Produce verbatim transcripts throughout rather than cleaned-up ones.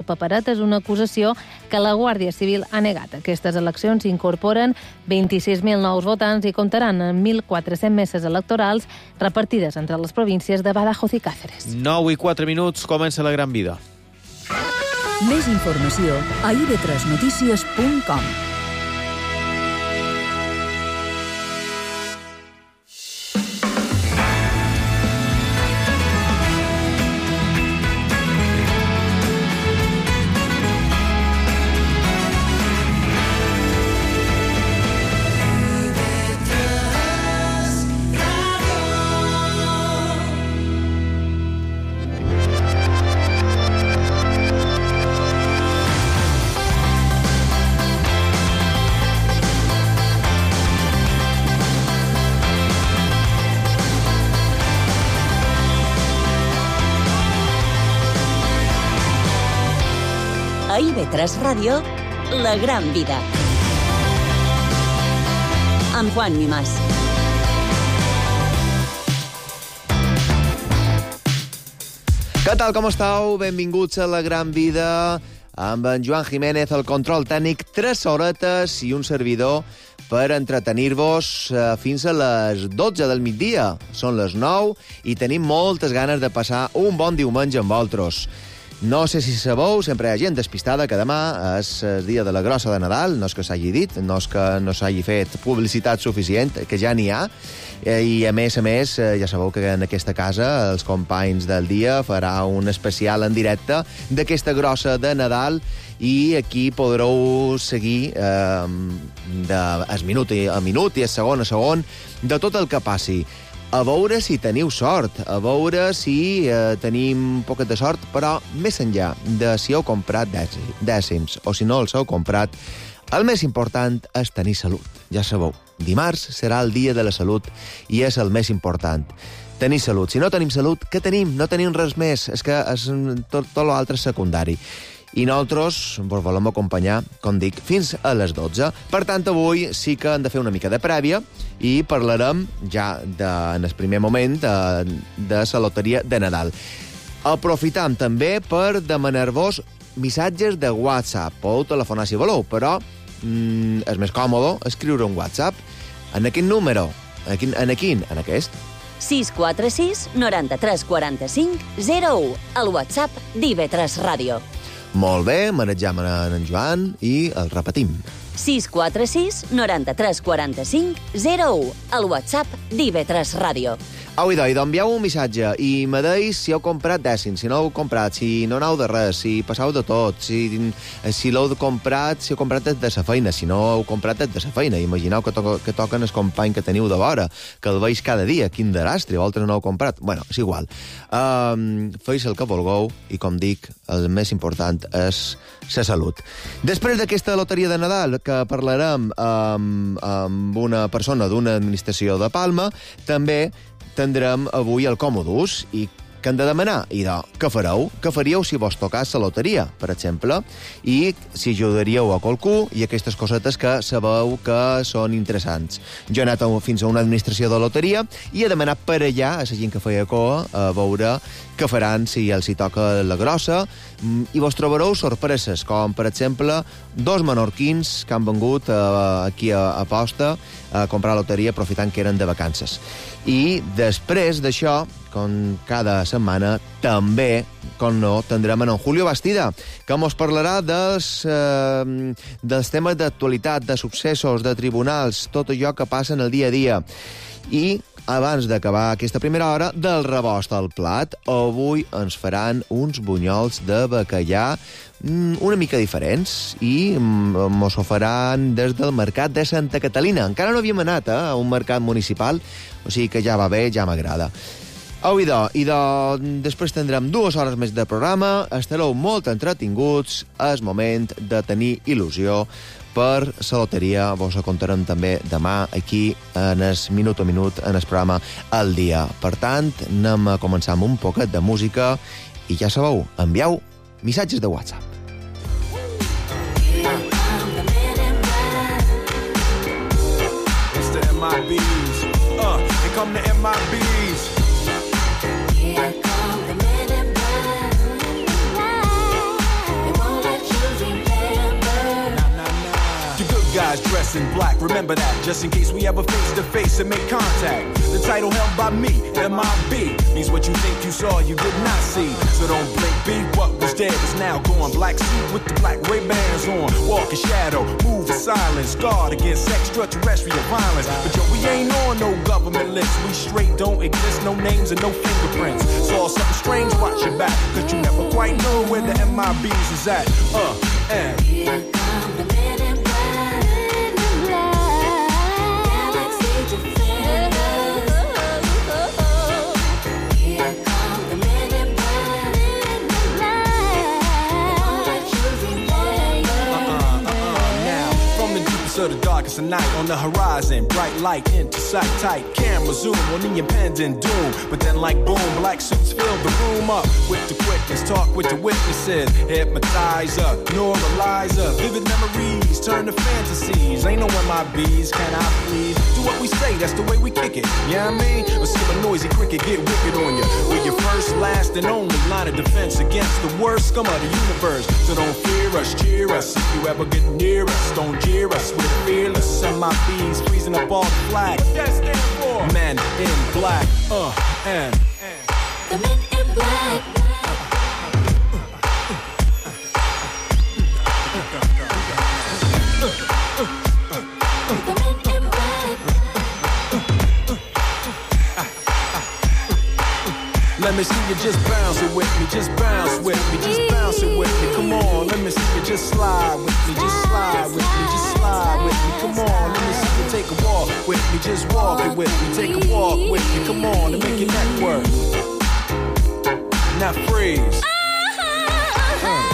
paperetes, una acusació que la Guàrdia Civil ha negat. Aquestes eleccions incorporen vint-i-sis mil nous votants i comptaran amb mil quatre-cents meses electorals repartides entre les províncies de Badajoz i Cáceres. nou i quatre minuts, comença La Gran Vida. Més informació a i ve tres notícies punt com. A i ve tres Ràdio, La Gran Vida. Amb Juan Mimàs. Què tal, com esteu? Benvinguts a La Gran Vida amb en Joan Jiménez, el control tècnic, tres horetes i un servidor per entretenir-vos fins a les dotze del migdia. Són les nou i tenim moltes ganes de passar un bon diumenge amb vosaltres. No sé si sabeu, sempre hi ha gent despistada que demà és el dia de la grossa de Nadal, no és que s'hagi dit, no és que no s'hagi fet publicitat suficient, que ja n'hi ha, i a més a més, ja sabeu que en aquesta casa els companys del dia farà un especial en directe d'aquesta grossa de Nadal i aquí podreu seguir eh, de, es minut a minut i es segon a segon de tot el que passi. A veure si teniu sort, a veure si eh, tenim un poquet de sort, però més enllà de si heu comprat dècims o si no els heu comprat, el més important és tenir salut. Ja sabeu, dimarts serà el dia de la salut i és el més important. Tenir salut. Si no tenim salut, què tenim? No tenim res més. És que és tot, tot l'altre és secundari. I nosaltres vos volem acompanyar, com dic, fins a les dotze. Per tant, avui sí que hem de fer una mica de prèvia i parlarem ja de, en el primer moment de, de la loteria de Nadal. Aprofitam també per demanar-vos missatges de WhatsApp. Podeu telefonar si voleu, però mm, és més còmode escriure un WhatsApp. En quin número? En quin? En, quin? En aquest? sis quatre sis, noranta-tres, quaranta-cinc, zero u. El WhatsApp d'I V tres Ràdio. Molt bé, manejam en Joan i el repetim. sis quatre sis, noranta-tres, quaranta-cinc, zero u. El WhatsApp d'I V tres Ràdio. Au, idò, idò, envieu un missatge i me deis si heu comprat dècims, si no heu comprat, si no aneu de res, si passeu de tot, si, si l'heu comprat, si heu comprat des de sa feina, si no heu comprat des de sa feina. Imagineu que, to que toquen el company que teniu de vora, que el veig cada dia, quin derastre, vosaltres no heu comprat. Bueno, és igual. Um, Feis el que vulgueu i, com dic, el més important és la salut. Després d'aquesta loteria de Nadal, que parlarem amb, amb una persona d'una administració de Palma, també tindrem avui el Còmodus i que han de demanar. I de, què fareu? Què faríeu si vos tocàs la loteria, per exemple? I si ajudaríeu a qualcú i aquestes cosetes que sabeu que són interessants. Jo he anat fins a una administració de loteria i he demanat per allà a la gent que feia coa a veure què faran si els hi toca la grossa i vos trobareu sorpreses, com per exemple dos menorquins que han vengut uh, aquí a, a Posta a comprar loteria aprofitant que eren de vacances. I després d'això, com cada setmana, també, com no, tindrem en Julio Bastida, que mos parlarà dels, eh, dels temes d'actualitat, de successos, de tribunals, tot allò que passa en el dia a dia. I abans d'acabar aquesta primera hora, del rebost al plat, avui ens faran uns bunyols de bacallà una mica diferents i mos ho faran des del mercat de Santa Catalina. Encara no havíem anat eh, a un mercat municipal, o sigui que ja va bé, ja m'agrada. Au, idò, idò, després tindrem dues hores més de programa, estareu molt entretinguts, és moment de tenir il·lusió per la loteria. Vos ho contarem també demà aquí en el minut a minut en el programa El Dia. Per tant, anem a començar amb un poquet de música i ja sabeu, envieu missatges de WhatsApp. It's the M I Bs. Uh, here come the M I Bs. Here come the men in black. They guys dress in black. Remember that, just in case we ever face to face and make contact. The title held by me, M I B, means what you think you saw, you did not see. So don't blink, be what was dead is now gone. Black suit with the black Ray-Bans on. Walk in shadow, move in silence. Guard against extraterrestrial violence. But yo, we ain't on no government list. We straight don't exist, no names and no fingerprints. Saw something strange, watch your back, cause you never quite know where the M I Bs is at. Uh, and here come the men in black, men in black, galaxy defenders. Here come the men in black, men in black, won't let you remember. Uh-uh, uh-uh, now, from the deepest of the darkest of night, on the horizon, bright light into sight, tight camera zoom on the impending doom. But then like boom, black suits fill the room up with the quickness, talk with the witnesses, hypnotizer, neuralizer, vivid memories turn to fantasies. Ain't no M I Bs, can I please do what we say, that's the way we kick it, you know what I mean? Or see a noisy cricket get wicked on you. We're your first, last and only line of defense against the worst scum of the universe. So don't fear us, cheer us, if you ever get near us, don't jeer us, we're fearless. M I Bs freezing up all the flag. What that stand for? Men in black, uh, and, and. The men in black. The men in black. Let me see you just bounce it with me, just bounce with me, just bounce it with me. Come on, let me see you just slide with me, just slide with me, just slide with me. Come on, let me see you take a walk with me, just walk it with me, take a walk with me. Come on, and make your neck work. Now freeze. Uh.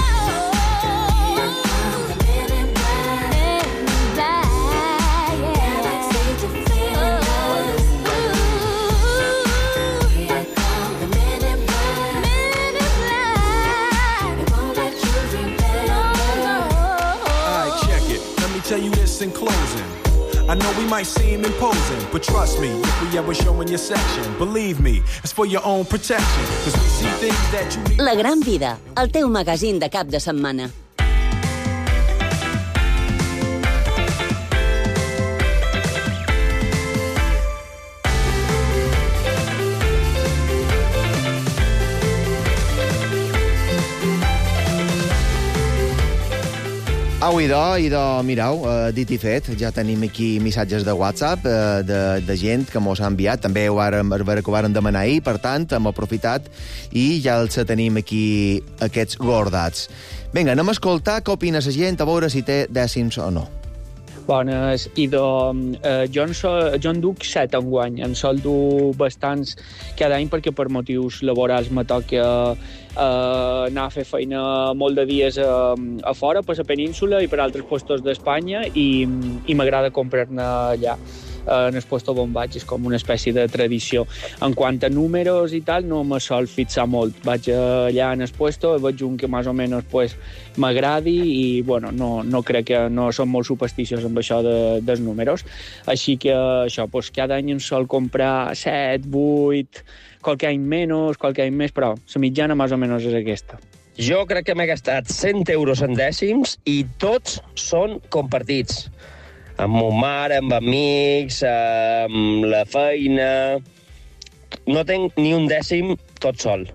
Tell you this in closing. I know we might seem imposing, but trust me, if we ever show in your section, believe me, it's for your own protection, cause we see things that you need. La Gran Vida, el teu magazín de cap de setmana. Au, idò, idò, mireu, eh, dit i fet, ja tenim aquí missatges de WhatsApp eh, de, de gent que mos ha enviat, també ho vàrem, que ho vàrem demanar ahir, per tant, hem aprofitat i ja els tenim aquí, aquests guardats. Vinga, anem a escoltar què opina la gent, a veure si té dècims o no. Bones, idò, eh, jo, en sol, jo en duc set enguany, en sol dur bastants cada any perquè per motius laborals me toca eh, anar a fer feina molt de dies a, a fora, per la península i per altres puestos d'Espanya i, i m'agrada comprar-ne allà. En el puesto on vaig, és com una espècie de tradició. En quant a números i tal, no me sol fixar molt. Vaig allà en el puesto, veig un que més o menys pues, m'agradi i bueno, no, no crec que no som molt supersticiosos amb això de, dels números. Així que això, pues, cada any em sol comprar set, vuit, qualque any menys, qualque any més, però la mitjana més o menys és aquesta. Jo crec que m'he gastat cent euros en dècims i tots són compartits. Amb mon mare, amb amics, amb la feina. No tenc ni un dècim tot sol.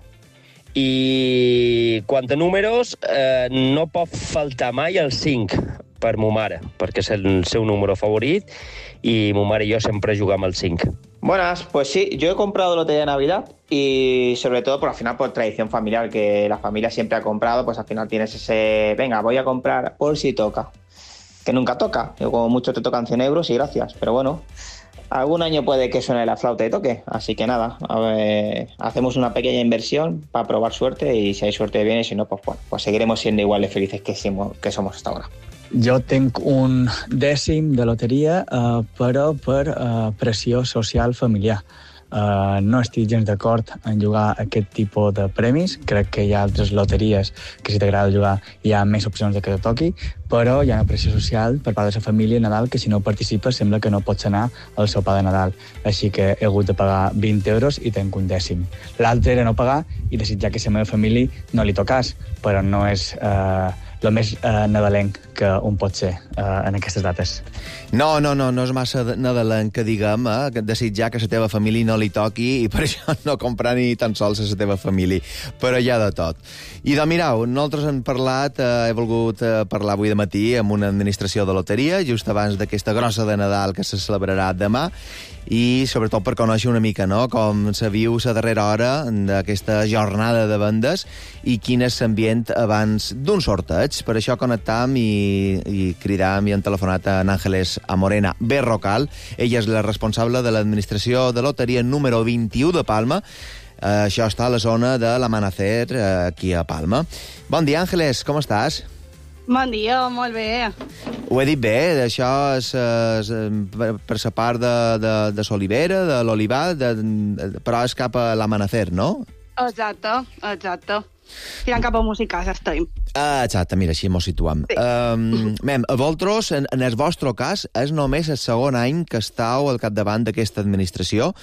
I quant a números, eh, no pot faltar mai el cinc per mo mare, perquè és el seu número favorit y mi madre y yo siempre jugamos al cinc. Buenas, pues sí, yo he comprado lotería de Navidad y sobre todo por al final por tradición familiar, que la familia siempre ha comprado, pues al final tienes ese, venga, voy a comprar por si toca, que nunca toca, yo como mucho te tocan cien euros y gracias, pero bueno, algún año puede que suene la flauta y toque, así que nada, a ver, hacemos una pequeña inversión para probar suerte y si hay suerte bien y si no, pues bueno, pues seguiremos siendo igual de felices que, que somos hasta ahora. Jo tinc un dècim de loteria, eh, però per eh, pressió social familiar. Eh, no estic gens d'acord en jugar aquest tipus de premis. Crec que hi ha altres loteries que si t'agrada jugar hi ha més opcions de que te toqui, però hi ha una pressió social per part de la família a Nadal que si no participes sembla que no pots anar al sopar de Nadal. Així que he hagut de pagar vint euros i tenc un dècim. L'altre era no pagar i desitjar que la meva família no li tocàs, però no és... Eh, el més eh, nadalenc que que un pot ser uh, en aquestes dates. No, no, no, no és massa nadalenc que diguem, eh, que desitjar que la teva família no li toqui i per això no comprar ni tan sols a la teva família, però hi ha de tot. I doncs mireu, nosaltres hem parlat, eh, he volgut eh, parlar avui de matí amb una administració de loteria, just abans d'aquesta grossa de Nadal que se celebrarà demà, i sobretot per conèixer una mica, no?, com se viu la darrera hora d'aquesta jornada de vendes i quin és l'ambient abans d'un sorteig. Per això connectam i, i cridam i hem telefonat a Àngeles Amorena Berrocal. Ella és la responsable de l'administració de loteria número vint-i-u de Palma. Uh, això està a la zona de l'Amanecer, uh, aquí a Palma. Bon dia, Àngeles, com estàs? Bon dia, molt bé. Ho he dit bé, això és, és per, per la part de, de, de l'olivera, de l'olivar, de, de, però és cap a l'Amanecer, no? Exacte, exacte. Tirant cap a música, ja estem. Ah, exacte, mira, així mos situem. Sí. Um, mem, a vosaltres, en, en el vostre cas, és només el segon any que estàu al capdavant d'aquesta administració.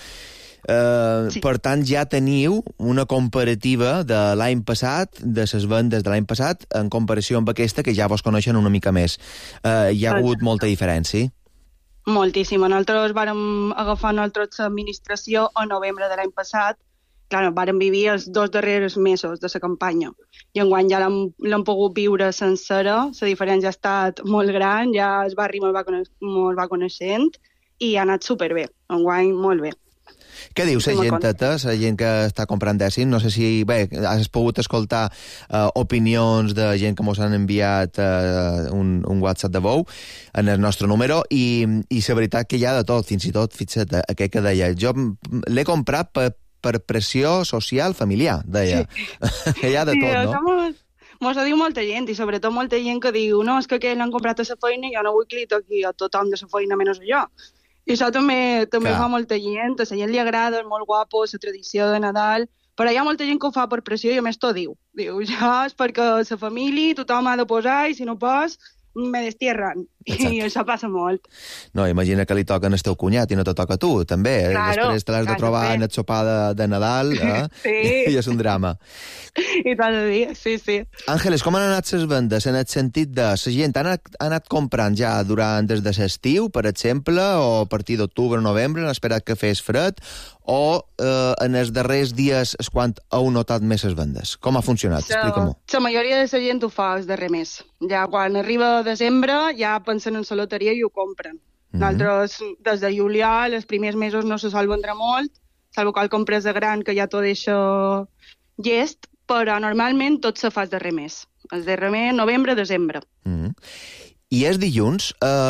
Uh, sí. Per tant, ja teniu una comparativa de l'any passat, de les vendes de l'any passat, en comparació amb aquesta, que ja vos coneixen una mica més. Uh, hi ha hagut molta diferència? Moltíssima. Nosaltres vàrem agafar nosaltres l'administració a novembre de l'any passat. Clar, vàrem vivir els dos darrers mesos de la campanya. I enguany ja l'hem pogut viure sencera. La diferència ha estat molt gran, ja el barri me'l va, coneix, me'l va coneixent i ha anat superbé. Enguany, molt bé. Què diu la gent, Tata, la gent que està comprant dècim? No sé si, bé, has pogut escoltar uh, opinions de gent que mos han enviat uh, un, un WhatsApp de veu en el nostre número i, i la veritat que hi ha de tot, fins i tot, fixa't, aquest que deia, jo l'he comprat per, per pressió social familiar, deia. Sí. Hi ha de sí, tot, no? Mos, mos ho diu molta gent, i sobretot molta gent que diu no, és que aquell l'han comprat a la feina i jo no vull que li toqui a tothom de la feina menys a jo. I això també també fa molta gent, a la gent li agrada, és molt guapo, la tradició de Nadal, però hi ha molta gent que ho fa per pressió i a més t'ho diu. Diu, ja és perquè la família, tothom ha de posar i si no pos, me destierran. Exacte. I això passa molt. No, imagina que li toquen el teu cunyat i no te toca a tu, també. Claro, després te l'has de claro, trobar bé. en el sopar de, de Nadal, eh? Sí. I és un drama. I tant de dir, sí, sí. Àngeles, com han anat les vendes en el sentit de la gent ha anat, ha anat comprant ja durant des de l'estiu, per exemple, o a partir d'octubre o novembre, han esperat que fes fred, o eh, en els darrers dies és quan heu notat més les vendes? Com ha funcionat? Explica-m'ho. La majoria de la gent ho fa els darrer mes. Ja quan arriba desembre ja pensen en la loteria i ho compren. Mm-hmm. Nosaltres, des de juliol, els primers mesos no se sol vendre molt, salvo que el compres de gran que ja t'ho deixa llest, però normalment tot se fa el darrer mes. El darrer mes, novembre, desembre. Mm-hmm. I és dilluns.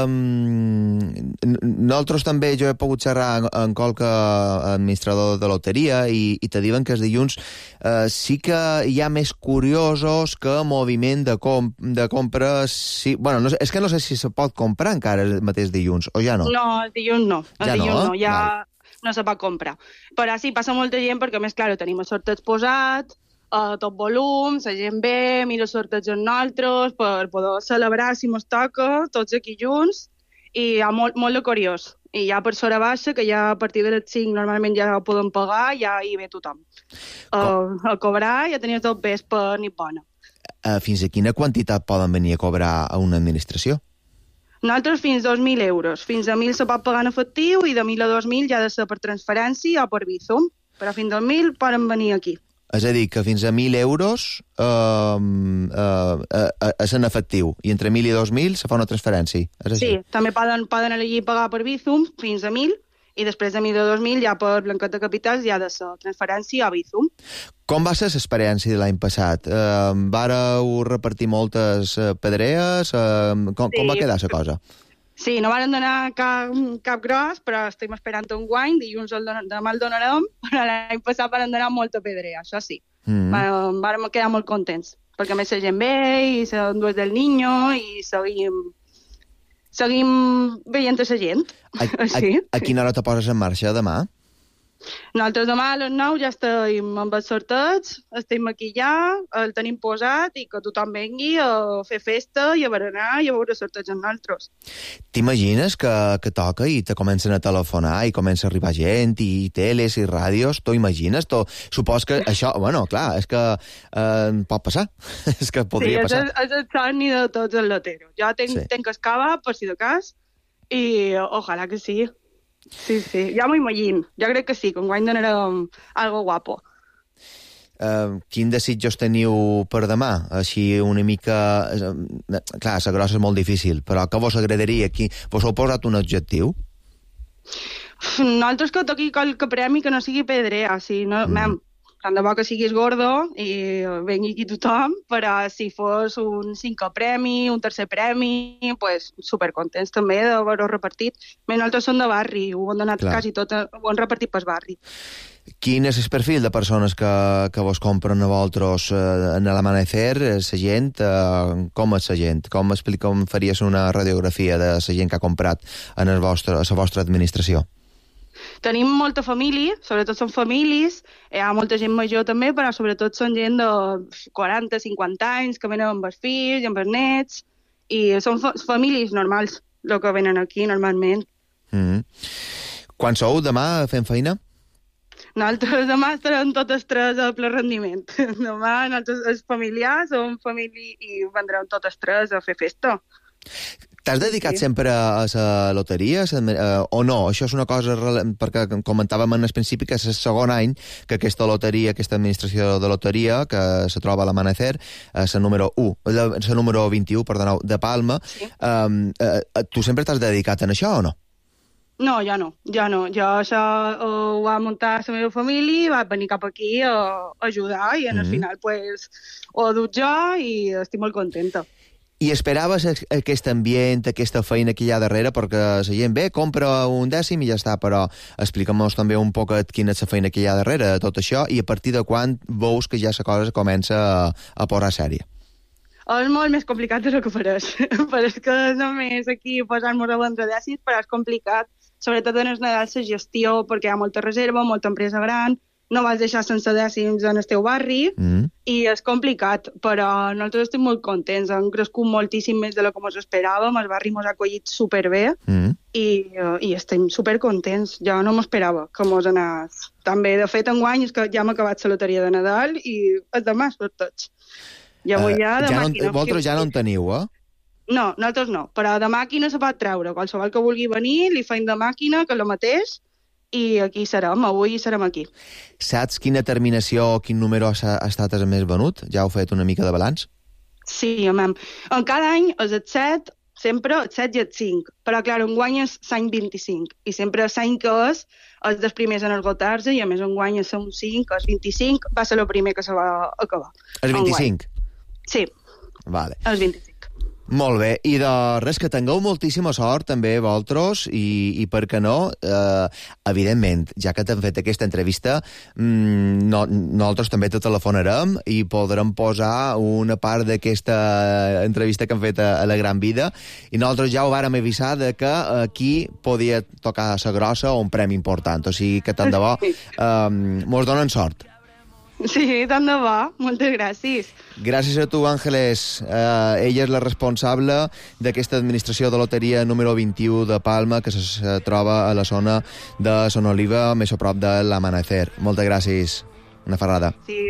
Um, nosaltres també, jo he pogut xerrar en, en qualque administrador de loteria i, i te diuen que els dilluns uh, sí que hi ha més curiosos que moviment de, com, de compres. Sí, bueno, no, és que no sé si se pot comprar encara el mateix dilluns, o ja no? No, el dilluns no. El ja dilluns no, no, ja Val. no se pot comprar. Però sí, passa molta gent perquè, a més, clar, tenim el sorteig posat, a tot volum, la gent ve, mira el sorteig amb nosaltres per poder celebrar si mos toca, tots aquí junts, i hi ha molt, molt de curiós. I ja per sora baixa, que ja a partir de les cinc normalment ja ho podem pagar, ja hi ve tothom. Uh, a cobrar i a tenir tot vés per nit bona. Uh, fins a quina quantitat poden venir a cobrar a una administració? Nosaltres fins a dos mil euros. Fins a mil se pot pagar en efectiu i de mil a dos mil ja ha de ser per transferència o per Bizum. Però fins a mil poden venir aquí. És a dir, que fins a mil euros eh, eh, eh, és en efectiu, i entre mil i dos mil se fa una transferència. És així? Sí, també poden, poden allí pagar per Bizum fins a mil, i després de mil a dos mil ja per Blanquet de Capitals ja ha de ser transferència a Bizum. Com va ser l'experiència de l'any passat? Eh, vàreu repartir moltes pedrees? Eh, com, sí. com va quedar la cosa? Sí, no van donar cap, cap gros, però estem esperant un guany, dilluns el don demà el donarem, però l'any passat van donar molta pedrea, això sí. Mm. Vam, vam quedar molt contents, perquè a més la gent ve i són dues del niño i seguim, seguim veient a la gent. A, a, a quina hora te poses en marxa demà? Nosaltres demà a les nou ja estem amb els sorteig, estem maquillant, el tenim posat i que tothom vengui a fer festa i a berenar i a veure sorteig amb nosaltres. T'imagines que, que toca i te comencen a telefonar i comença a arribar gent i teles i ràdios? T'ho imagines? T'ho... Supos que això... Bueno, clar, és que eh, pot passar. És que podria sí, passar. Sí, és el somni de tots els loteros. Jo tenc, Sí. tenc escava, per si de cas, i ojalà que sí. Sí, sí, ja m'ho imagino. Jo crec que sí, que enguany donarem algo guapo. Uh, quin desitjos teniu per demà? Així una mica... Uh, clar, la grossa és molt difícil, però què vos agradaria? Aquí? Vos heu posat un objectiu? Nosaltres que toqui qualque premi que no sigui pedrea, sí, no, mm. mem, tant de bo que siguis gordo i vengui aquí tothom, però si fos un cinquè premi, un tercer premi, pues, supercontents també d'haver-ho repartit. Bé, nosaltres som de barri, ho han donat Clar. quasi tot, ho han repartit pel barri. Quin és el perfil de persones que, que vos compren a vosaltres eh, en l'amanecer? La gent, eh, com és la gent? Com, explica, com faries una radiografia de la gent que ha comprat en el vostre, a la vostra administració? Tenim molta família, sobretot són famílies, hi ha molta gent major també, però sobretot són gent de quaranta, cinquanta anys, que venen amb els fills, amb els nets, i són fa famílies normals, el que venen aquí normalment. Mm -hmm. Quan sou demà fent feina? Nosaltres demà estarem totes tres a ple rendiment. Demà nosaltres, els familiars, som família i vendrem totes tres a fer festa. T'has dedicat sí. sempre a la loteria uh, o no? Això és una cosa... Perquè comentàvem en el principi que és el segon any que aquesta loteria, aquesta administració de loteria, que se troba a l'Amanecer, és la número u, la número vint-i-u, perdoneu, de Palma. Sí. Um, uh, tu sempre t'has dedicat en això o no? No, ja no, ja no. Jo això ho va muntar la meva família, va venir cap aquí a ajudar i en mm -hmm. al final pues, ho he dut jo i estic molt contenta. I esperaves aquest ambient, aquesta feina que hi ha darrere, perquè la gent bé, compra un dècim i ja està, però explica'm-nos també un poc quina és la feina que hi ha darrere de tot això i a partir de quan veus que ja la cosa comença a, a posar sèria. És molt més complicat del que faràs. Però que només aquí posar-nos a vendre dècims, però és complicat, sobretot en el Nadal, la gestió, perquè hi ha molta reserva, molta empresa gran, no vas deixar sense dècims en el teu barri, mm. i és complicat, però nosaltres estem molt contents, han crescut moltíssim més de lo que ens esperàvem, el barri ens ha acollit superbé, mm. i, uh, i estem supercontents, jo no m'esperava que mos anés tan bé. De fet, enguany és que ja hem acabat la loteria de Nadal i és demà sorteig. Ja vull uh, ja de ja màquina. No, vosaltres ja no en teniu, eh? No, nosaltres no, però de màquina se pot treure. Qualsevol que vulgui venir, li feim de màquina, que és el mateix, i aquí serem, avui serem aquí. Saps quina terminació o quin número ha, ha estat el més venut? Ja heu fet una mica de balanç? Sí, home. En cada any és el set, sempre el set i el cinc, però clar, enguany és l'any vint-i-cinc, i sempre l'any que és, és dels primers en el catorze, i a més enguany és un cinc, és vint-i-cinc, va ser el primer que se va acabar. El vint-i-cinc? Sí. Vale. El vint-i-cinc. Molt bé, i de res, que tingueu moltíssima sort també vosaltres i, i per què no, eh, evidentment, ja que t'hem fet aquesta entrevista, mmm, no, nosaltres també te telefonarem i podrem posar una part d'aquesta entrevista que hem fet a, a la Gran Vida, i nosaltres ja ho vàrem avisar de que aquí podia tocar la grossa o un premi important, o sigui que tant de bo eh, mos donen sort. Sí, tant de bo. Moltes gràcies. Gràcies a tu, Àngeles. Uh, ella és la responsable d'aquesta administració de loteria número vint-i-u de Palma, que se troba a la zona de Son Oliva, més a prop de l'Amanecer. Moltes gràcies. Una ferrada. Sí.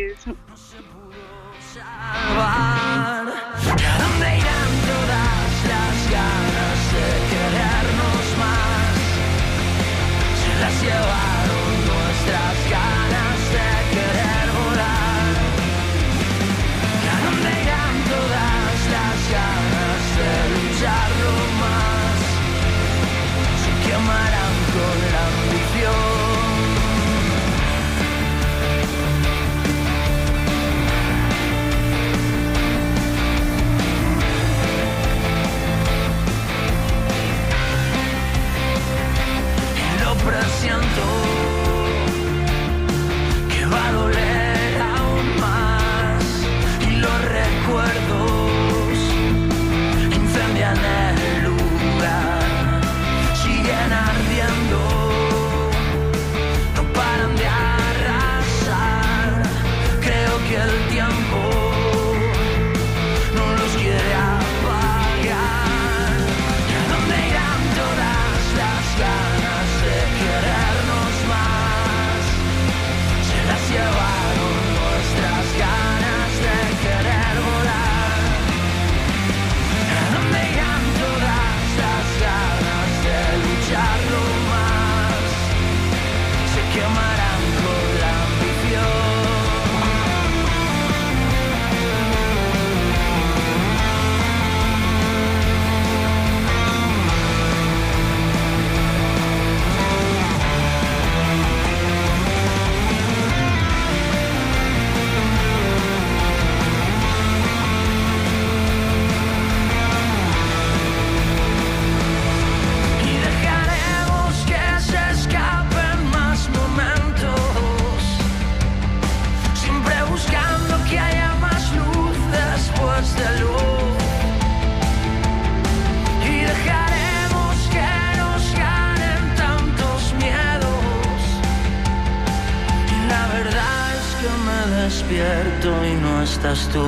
estàs tu.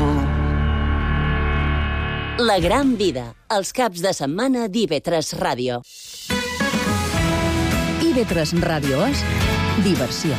La gran vida, els caps de setmana d'I V tres Ràdio. I V tres Ràdio és diversió.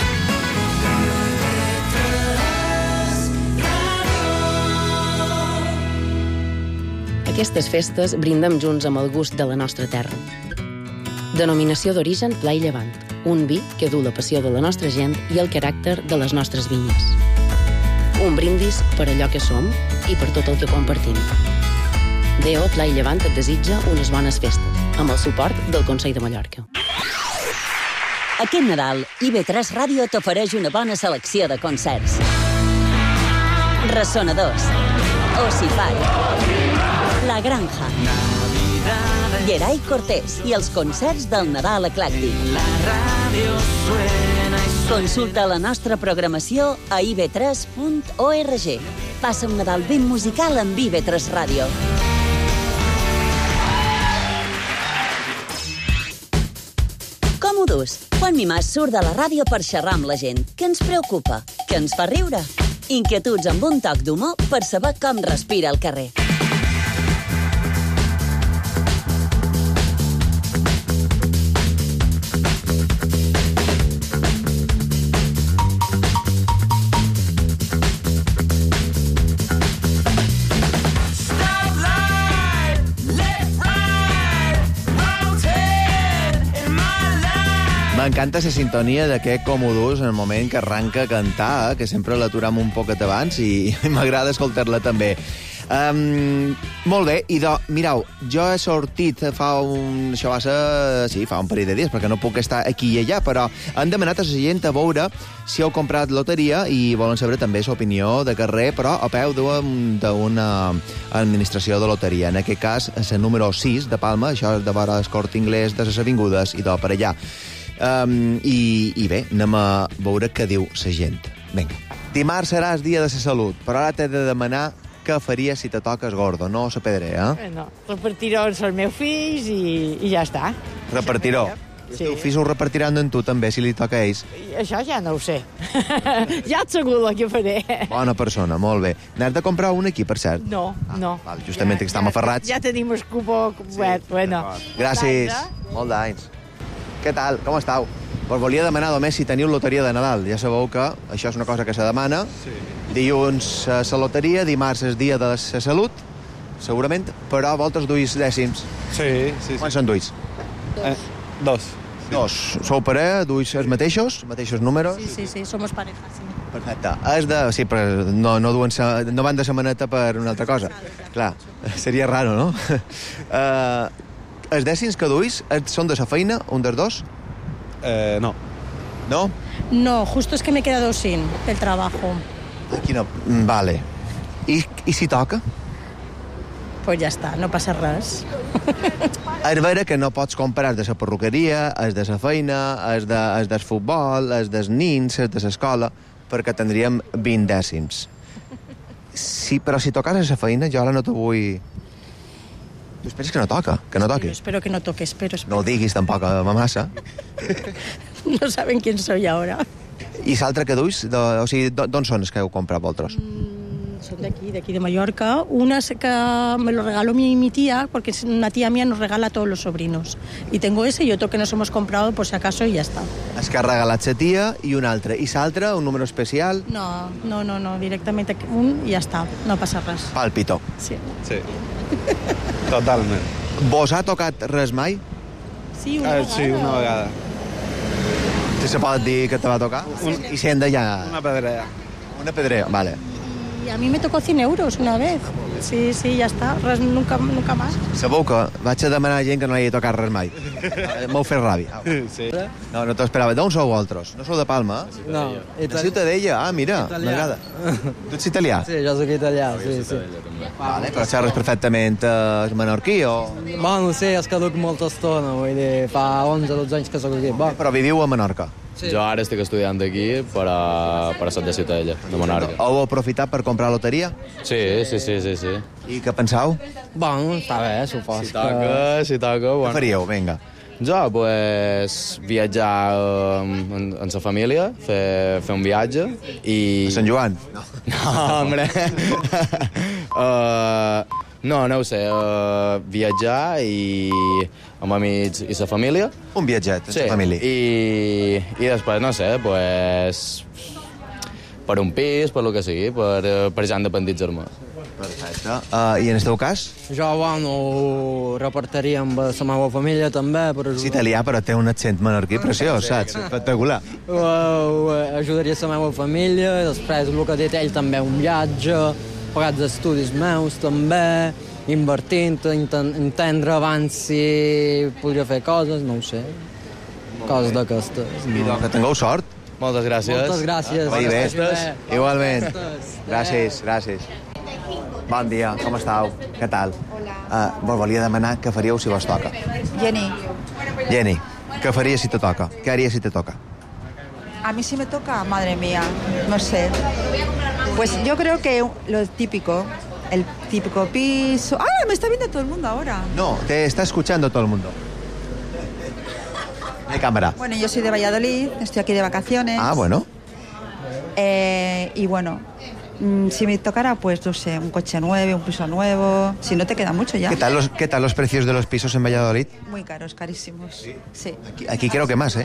Aquestes festes brindem junts amb el gust de la nostra terra. Denominació d'origen Pla i Llevant, un vi que du la passió de la nostra gent i el caràcter de les nostres vinyes. Un brindis per allò que som i per tot el que compartim. D O Pla i Llevant et desitja unes bones festes, amb el suport del Consell de Mallorca. Aquest Nadal, I V tres Ràdio t'ofereix una bona selecció de concerts. Ressonadors, Ossify, La Granja, Geray Cortés i els concerts del Nadal Eclèctic. Consulta la nostra programació a i v tres punt org. Passa un Nadal ben musical amb I V tres Ràdio. Com ho dus? Juan Mimàs surt de la ràdio per xerrar amb la gent. Què ens preocupa? Què ens fa riure? Inquietuds amb un toc d'humor per saber com respira el carrer. M'encanta la sintonia d'aquest Comodus en el moment que arranca a cantar, que sempre l'aturam un poquet abans i m'agrada escoltar-la també. Um, molt bé, i do, mireu, jo he sortit fa un... Això va ser... Sí, fa un parell de dies, perquè no puc estar aquí i allà, però han demanat a la gent a veure si heu comprat loteria i volen saber també l'opinió de carrer, però a peu d'una administració de loteria. En aquest cas, la número sis de Palma, això és de vora el Corte Inglés de les Avingudes i tot per allà. Um, i, I bé, anem a veure què diu la gent. Vinga. Dimarts serà el dia de la salut, però ara t'he de demanar què faries si te toques gordo, no la pedrea, eh? No, repartirò els meus fills i, i ja està. Repartiró? Sí. Els teus fills ho repartiran en tu també, si li toca a ells? I això ja no ho sé. Ja et segur el que faré. Bona persona, molt bé. N'has de comprar un aquí, per cert? No, ah, no. Val, justament ja, que estem aferrats. Ja tenim el cupó obert, sí, bueno. Gràcies. Molt d'anys. Què tal? Com estàu? Pues volia demanar només si teniu loteria de Nadal. Ja sabeu que això és una cosa que se demana. Sí. Dilluns la loteria, dimarts és dia de la salut, segurament, però vosaltres duis dècims. Sí, sí. sí. Quants són duis? Dos. Eh, dos. Sí. Dos. Sou parella, duis els mateixos, els mateixos números? Sí, sí, sí, somos pareja, sí. Perfecte. És de... Sí, però no, no, duen sa... no van de setmaneta per una altra cosa. Clar, seria raro, no? uh, els dècims que duis són de la feina, un dels dos? Eh, no. ¿No? No, justo es que me he quedado sin el trabajo. Aquí no. Vale. I, i si toca? Pues ja està, no passa res. És vera que no pots comprar de la perruqueria, és de la feina, és, de, és del futbol, és dels nins, és de l'escola, perquè tindríem vint dècims. Sí, però si tocas a la feina, jo ara no t'ho vull... Tu esperes que no toca, que no toqui. Sí, espero que no toque, espero, espero. No ho diguis tampoc a ma massa. No saben quién soy ahora. I l'altre que duis, de, o sigui, d'on són els que heu comprat vosaltres? Mm, son de aquí, de aquí de Mallorca. Una es que me lo regaló mi, mi tía, porque una tía mía nos regala a todos los sobrinos. Y tengo ese y otro que nos hemos comprado por si acaso y ya está. És que ha regalat la tia i un altre. I l'altre, un número especial? No, no, no, no, directamente un i ja està, no passa res. Pàlpito. Sí. Sí. Totalment. Vos ha tocat res mai? Sí, una eh, vegada. Sí, una vegada. Si se pot dir que te va tocar? Un, I si hem de ja... Una pedrea. Una pedrea, vale. Y a mí me tocó cien euros una vez. Sí, sí, ya está. Res, nunca, nunca más. Sabeu que vaig a demanar a gent que no li hagi tocat res mai. M'heu fet ràbia. Sí. No, no t'ho esperava. D'on sou vosaltres? No sou de Palma? No. De Ciutadella? Ah, mira, m'agrada. Tu ets italià? Sí, jo soc italià, sí, sí. Vale, però xerres perfectament eh, menorquí o...? Bueno, sí, és que duc molta estona, vull dir, fa onze dotze anys que soc aquí. Bon. Però viviu a Menorca? Sí. Jo ara estic estudiant aquí per a, per a ser de Ciutadella, de Menorca. Heu aprofitat per comprar loteria? Sí, sí, sí, sí, sí. I què penseu? Bon, està bé, supos. Si toca, si toca, bueno. Què faríeu? Vinga. Jo, pues, viatjar amb, amb, amb la família, fer, fer un viatge i... A Sant Joan? No, no hombre. uh, no, no ho sé, uh, viatjar i amb amics i la família. Un viatget amb sí. la família. I, I després, no sé, pues, per un pis, per lo que sigui, per, per ja independitzar-me. Perfecte. Uh, I en el teu cas? Jo, bueno, ho repartiria amb la meva família, també, per ajudar. És italià, però té un accent menorquí preciós, saps? Espectacular. Uh, ajudaria la meva família, després, el que ha dit ell, també un viatge, pagat d'estudis meus, també, invertint, entendre abans si podria fer coses, no ho sé, coses d'aquestes. No. Que tingueu sort. Moltes gràcies. Moltes gràcies. Vagi bé. Igualment. Gràcies, gràcies. Bon dia, com estàu? Què tal? Hola. Uh, vos volia demanar què faríeu si vos toca. Jenny, Jenny, què faries si te toca? Què haries si te toca? a mí sí me toca, madre mía, no sé. Pues yo creo que lo típico, el típico piso... ¡Ah, me está viendo todo el mundo ahora! No, te está escuchando todo el mundo. No hay cámara. Bueno, yo soy de Valladolid, estoy aquí de vacaciones. Ah, bueno. Eh, y bueno, mm, si me tocara, pues, no sé, un coche nuevo, un piso nuevo... Si no te queda mucho ya. ¿Qué tal los, qué tal los precios de los pisos en Valladolid? Muy caros, carísimos. Sí. Aquí, aquí creo que más, ¿eh?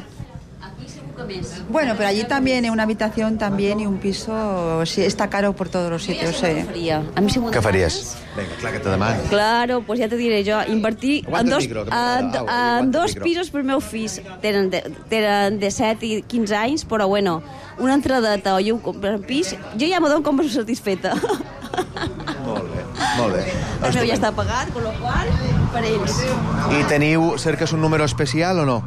Bueno, pero allí también, en una habitación también y un piso, sí, está caro por todos los sitios. Eh. A mi si m'ho Què faries? demanes- Vinga, clar que te demano. Claro, pues ja te diré jo, invertir Aguanta en el dos, micro, que en, m'agrada. Au, en aguanta el dos micro. pisos per meus fills. Tenen de, tenen de set i quinze anys, però bueno, una entradeta o un comprar un pis, jo ja me dono com satisfeta. Molt bé, molt bé. El meu ja està pagat, con lo cual, per ells. I teniu, cerques un número especial o no?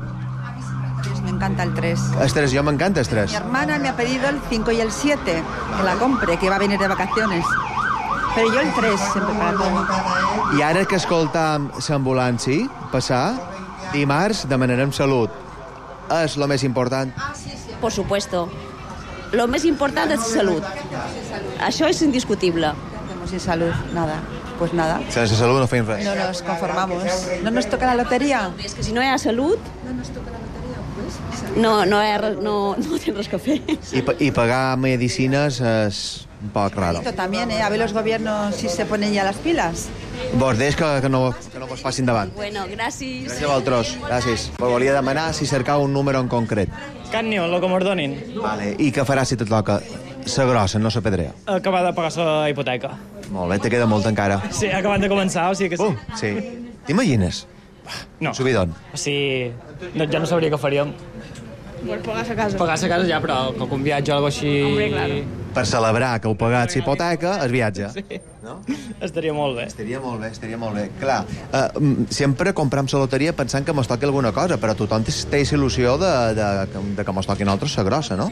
Me encanta el tres. Els tres, jo m'encanta els tres. Mi hermana me ha pedido el cinco y el siete, que la compre, que va a venir de vacaciones. Pero yo el tres, siempre para todo. I ara que escoltam l'ambulància passar, dimarts demanarem salut. És lo més important. Por supuesto. Lo més important és salut. Això és indiscutible. Tenemos sin salud, nada. Pues nada. Sense salut no feim res. No nos conformamos. ¿No nos toca la lotería? És que si no hi ha salut, No nos toca la lotería, pues. no, no, hi ha, res- no, no tens res que fer. I, pa- I pagar medicines és un poc raro. Esto también, ¿eh? A ver los gobiernos si se ponen ya las pilas. Vos deix que, que, no, que no vos passin davant. Bueno, gràcies. Gràcies a vosaltres. Gràcies. Vos volia demanar si cercau un número en concret. Cap ni un, el que m'ho donin. Vale. I què faràs si te toca? La grossa, no la pedrea. Acabar de pagar la hipoteca. Molt bé, te queda molt encara. Sí, acabant de començar, o sigui que sí. Uh, sí. T'imagines? No. Un subidon. O sigui, no, ja no sabria què faríem. Pues pagar a casa. Pagar a casa ja, però com un viatge o alguna així... Hombre, claro. Per celebrar que heu pagat la hipoteca, es viatja. Sí. No? Estaria molt bé. Estaria molt bé, estaria molt bé. Clar, uh, sempre compram la loteria pensant que mos toqui alguna cosa, però tothom té té la il·lusió de, de, de que mos toqui a nosaltres la grossa, no?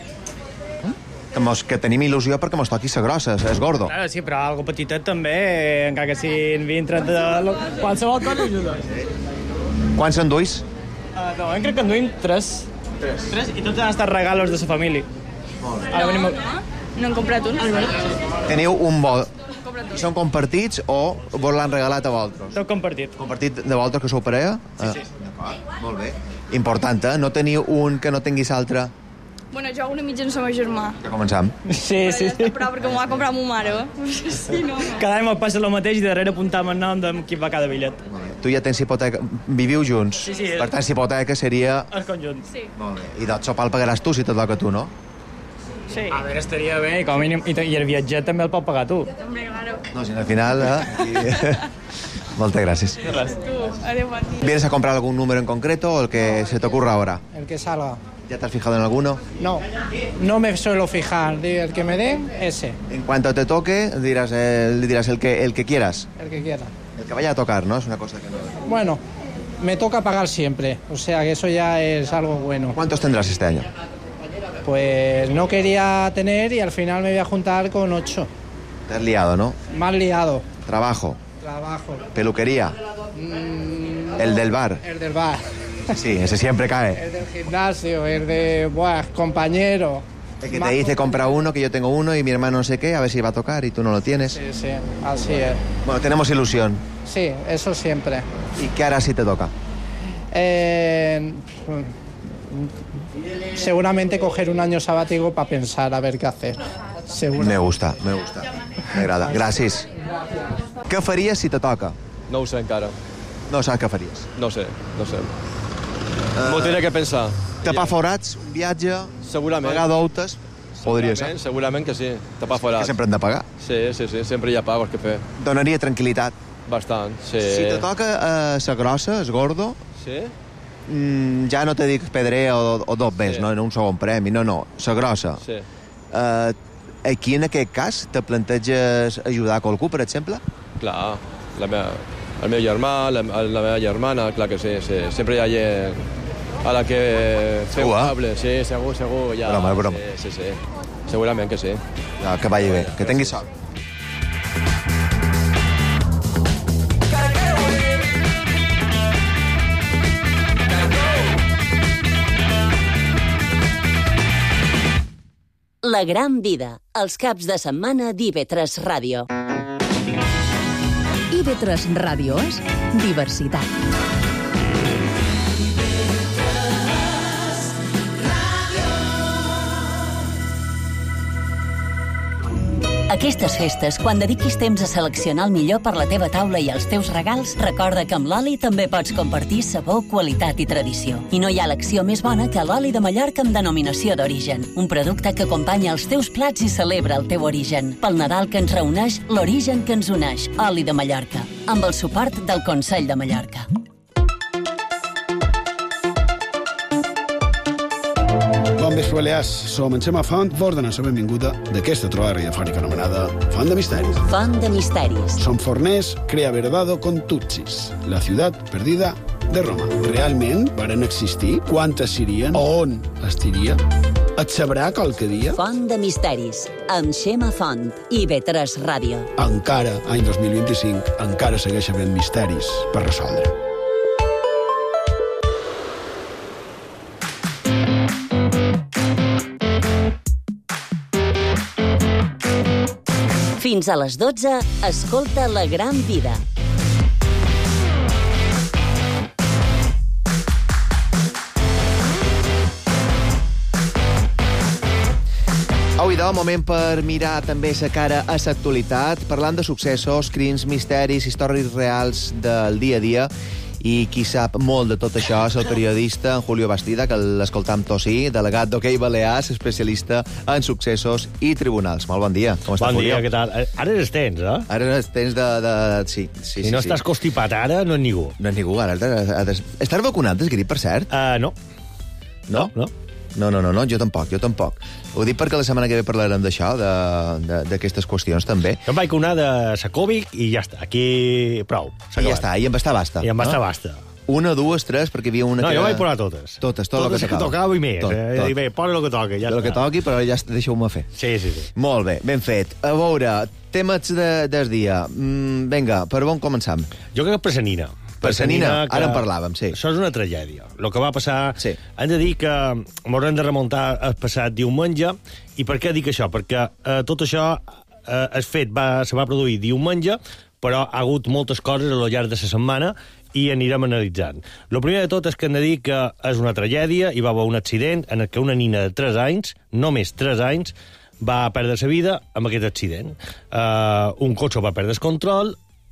Que, mos, que tenim il·lusió perquè mos toqui la grossa, és gordo. Claro, sí, però algo petitet també, eh, encara que siguin vint, trenta... lo- Qualsevol cosa ajuda. Quants s'enduis? Uh, no, crec que en duim tres. Tres. Tres, i tots han estat regalos de la família. Molt bé. Ara venim a... No han comprat un? Teniu un bo... I són compartits o vos l'han regalat a vosaltres? Tot compartit. Compartit de vosaltres que sou parella? Sí, sí. D'acord, molt bé. Important, eh? No teniu un que no tinguis altre. Bueno, jo una mitja no som a germà. Ja començam. Sí, sí, sí. Però perquè m'ho va comprar ma mare. Sí, no. Cada any me passa el mateix i darrere apuntam el nom de qui va cada bitllet. Tu ja tens hipoteca... Viviu junts. Sí, sí. Per tant, la hipoteca seria... El conjunt. Sí. Molt bé. I del sopar el pagaràs tu, si te toca a tu, no? Sí. A veure, estaria bé, i com a mínim... I, i el viatget també el pot pagar tu. Hombre, claro. No, si al final... Eh? I... Moltes gràcies. Tu, adéu, bon dia. ¿Vienes a comprar algún número en concreto o el que se te ocurra ahora? El que salga. ¿Ya te has fijado en alguno? No, no me suelo fijar. Digo, el que me den, ese, En cuanto te toque, dirás el, dirás el, que, el que quieras. el que quiera. El que vaya a tocar, ¿no? Es una cosa que no... Bueno, me toca pagar siempre, o sea que eso ya es algo bueno. ¿Cuántos tendrás este año? Pues no quería tener y al final me voy a juntar con ocho. Te has liado, ¿no? Más liado. Trabajo, Trabajo. peluquería, Mm, el del bar. El del bar. Sí, ese siempre cae. El del gimnasio, el de, buah, compañero. El que te dice compra uno, que yo tengo uno y mi hermano no sé qué, a ver si va a tocar y tú no lo tienes. Sí, sí, así es. Bueno, tenemos ilusión. Sí, eso siempre. ¿Y qué harás si te toca? Eh, seguramente coger un año sabático para pensar a ver qué hacer. Seguro. Me gusta, me gusta. M'agrada. Gràcies. Què faries si te toca? No ho sé encara. No saps què faries? No sé, no sé. Uh, M'ho tindré que pensar. Tapar forats, un viatge, segurament. pagar deutes, podria ser. Segurament, segurament que sí, tapar forats. Que sempre hem de pagar. Sí, sí, sí, sempre hi ha pagos que fer. Donaria tranquil·litat. Bastant, sí. Si te toca uh, sa grossa, es gordo, sí? mm, ja no te dic pedrer o, o dos més, sí. no, en un segon premi, no, no, sa grossa. Sí. Uh, aquí, en aquest cas, te planteges ajudar qualcú, per exemple? Clar, la meva, el meu germà, la, la meva germana, clar que sí, sí. Sempre hi ha gent a la que feu amable. Sí, segur, segur. Ja, broma, broma. Sí, sí, sí. Segurament que sí. Ja, que vagi bé, que tingui sort. La gran vida, els caps de setmana d'I V tres Ràdio. I V tres Ràdio és diversitat. Aquestes festes, quan dediquis temps a seleccionar el millor per la teva taula i els teus regals, recorda que amb l'oli també pots compartir sabor, qualitat i tradició. I no hi ha elecció més bona que l'oli de Mallorca amb denominació d'origen. Un producte que acompanya els teus plats i celebra el teu origen. Pel Nadal que ens reuneix, l'origen que ens uneix. Oli de Mallorca. Amb el suport del Consell de Mallorca. Bon vespre, Balears. Som en Xema Font, vos donem la benvinguda d'aquesta trobada radiofònica anomenada Font de Misteris. Font de Misteris. Som forners, crea verdado con Tutsis, la ciutat perdida de Roma. Realment varen existir? Quantes serien? On estiria? Et sabrà qualque dia? Font de Misteris, amb Xema Font, I V tres Ràdio. Encara, any dos mil vint-i-cinc, encara segueix havent misteris per resoldre. Fins a les dotze, escolta La Gran Vida. Avui, de moment per mirar també la cara a l'actualitat, parlant de successos, crims, misteris, històries reals del dia a dia. I qui sap molt de tot això és el periodista en Julio Bastida, que l'escoltam tossir, delegat d'Hockey Balears, especialista en successos i tribunals. Molt bon dia. Com estàs, Bon dia, Julio? què tal? Ara eres tens, eh? Ara eres tens de... de... Sí, sí, Si sí, no sí. estàs constipat ara, no és ningú. No és ningú, ara... ara- ara- Estàs vacunat del grip, per cert? Uh, no. No? No. No, no, no, no, jo tampoc, jo tampoc. Ho dic perquè la setmana que ve parlarem d'això, de- de- d'aquestes qüestions també. Jo em vaig vacunar de la Covid i ja està. Aquí, prou. s'ha I ja acabat. està, i em basta basta. I em basta no? basta. Una, dues, tres, perquè hi havia una No, que... jo vaig posar totes. Totes, tot el que Totes que tocava. tocava i més. Tot, eh? tot. I bé, posa el que toqui, ja el que està. toqui, però ja deixeu-me fer. Sí, sí, sí. Molt bé, ben fet. A veure, temes de, del dia. Mm, vinga, per on començam? Jo crec que per Sanina. Per Sanina, que ara en parlàvem, sí. Això és una tragèdia. El que va passar... Sí. Hem de dir que m'haurem de remuntar el passat diumenge. I per què dic això? Perquè eh, tot això, eh, el fet va, se va produir diumenge, però ha hagut moltes coses a lo llarg de la setmana i anirem analitzant. El primer de tot és que hem de dir que és una tragèdia, hi va haver un accident en què una nina de tres anys, només tres anys, va perdre la vida amb aquest accident. Uh, un cotxe va perdre el control,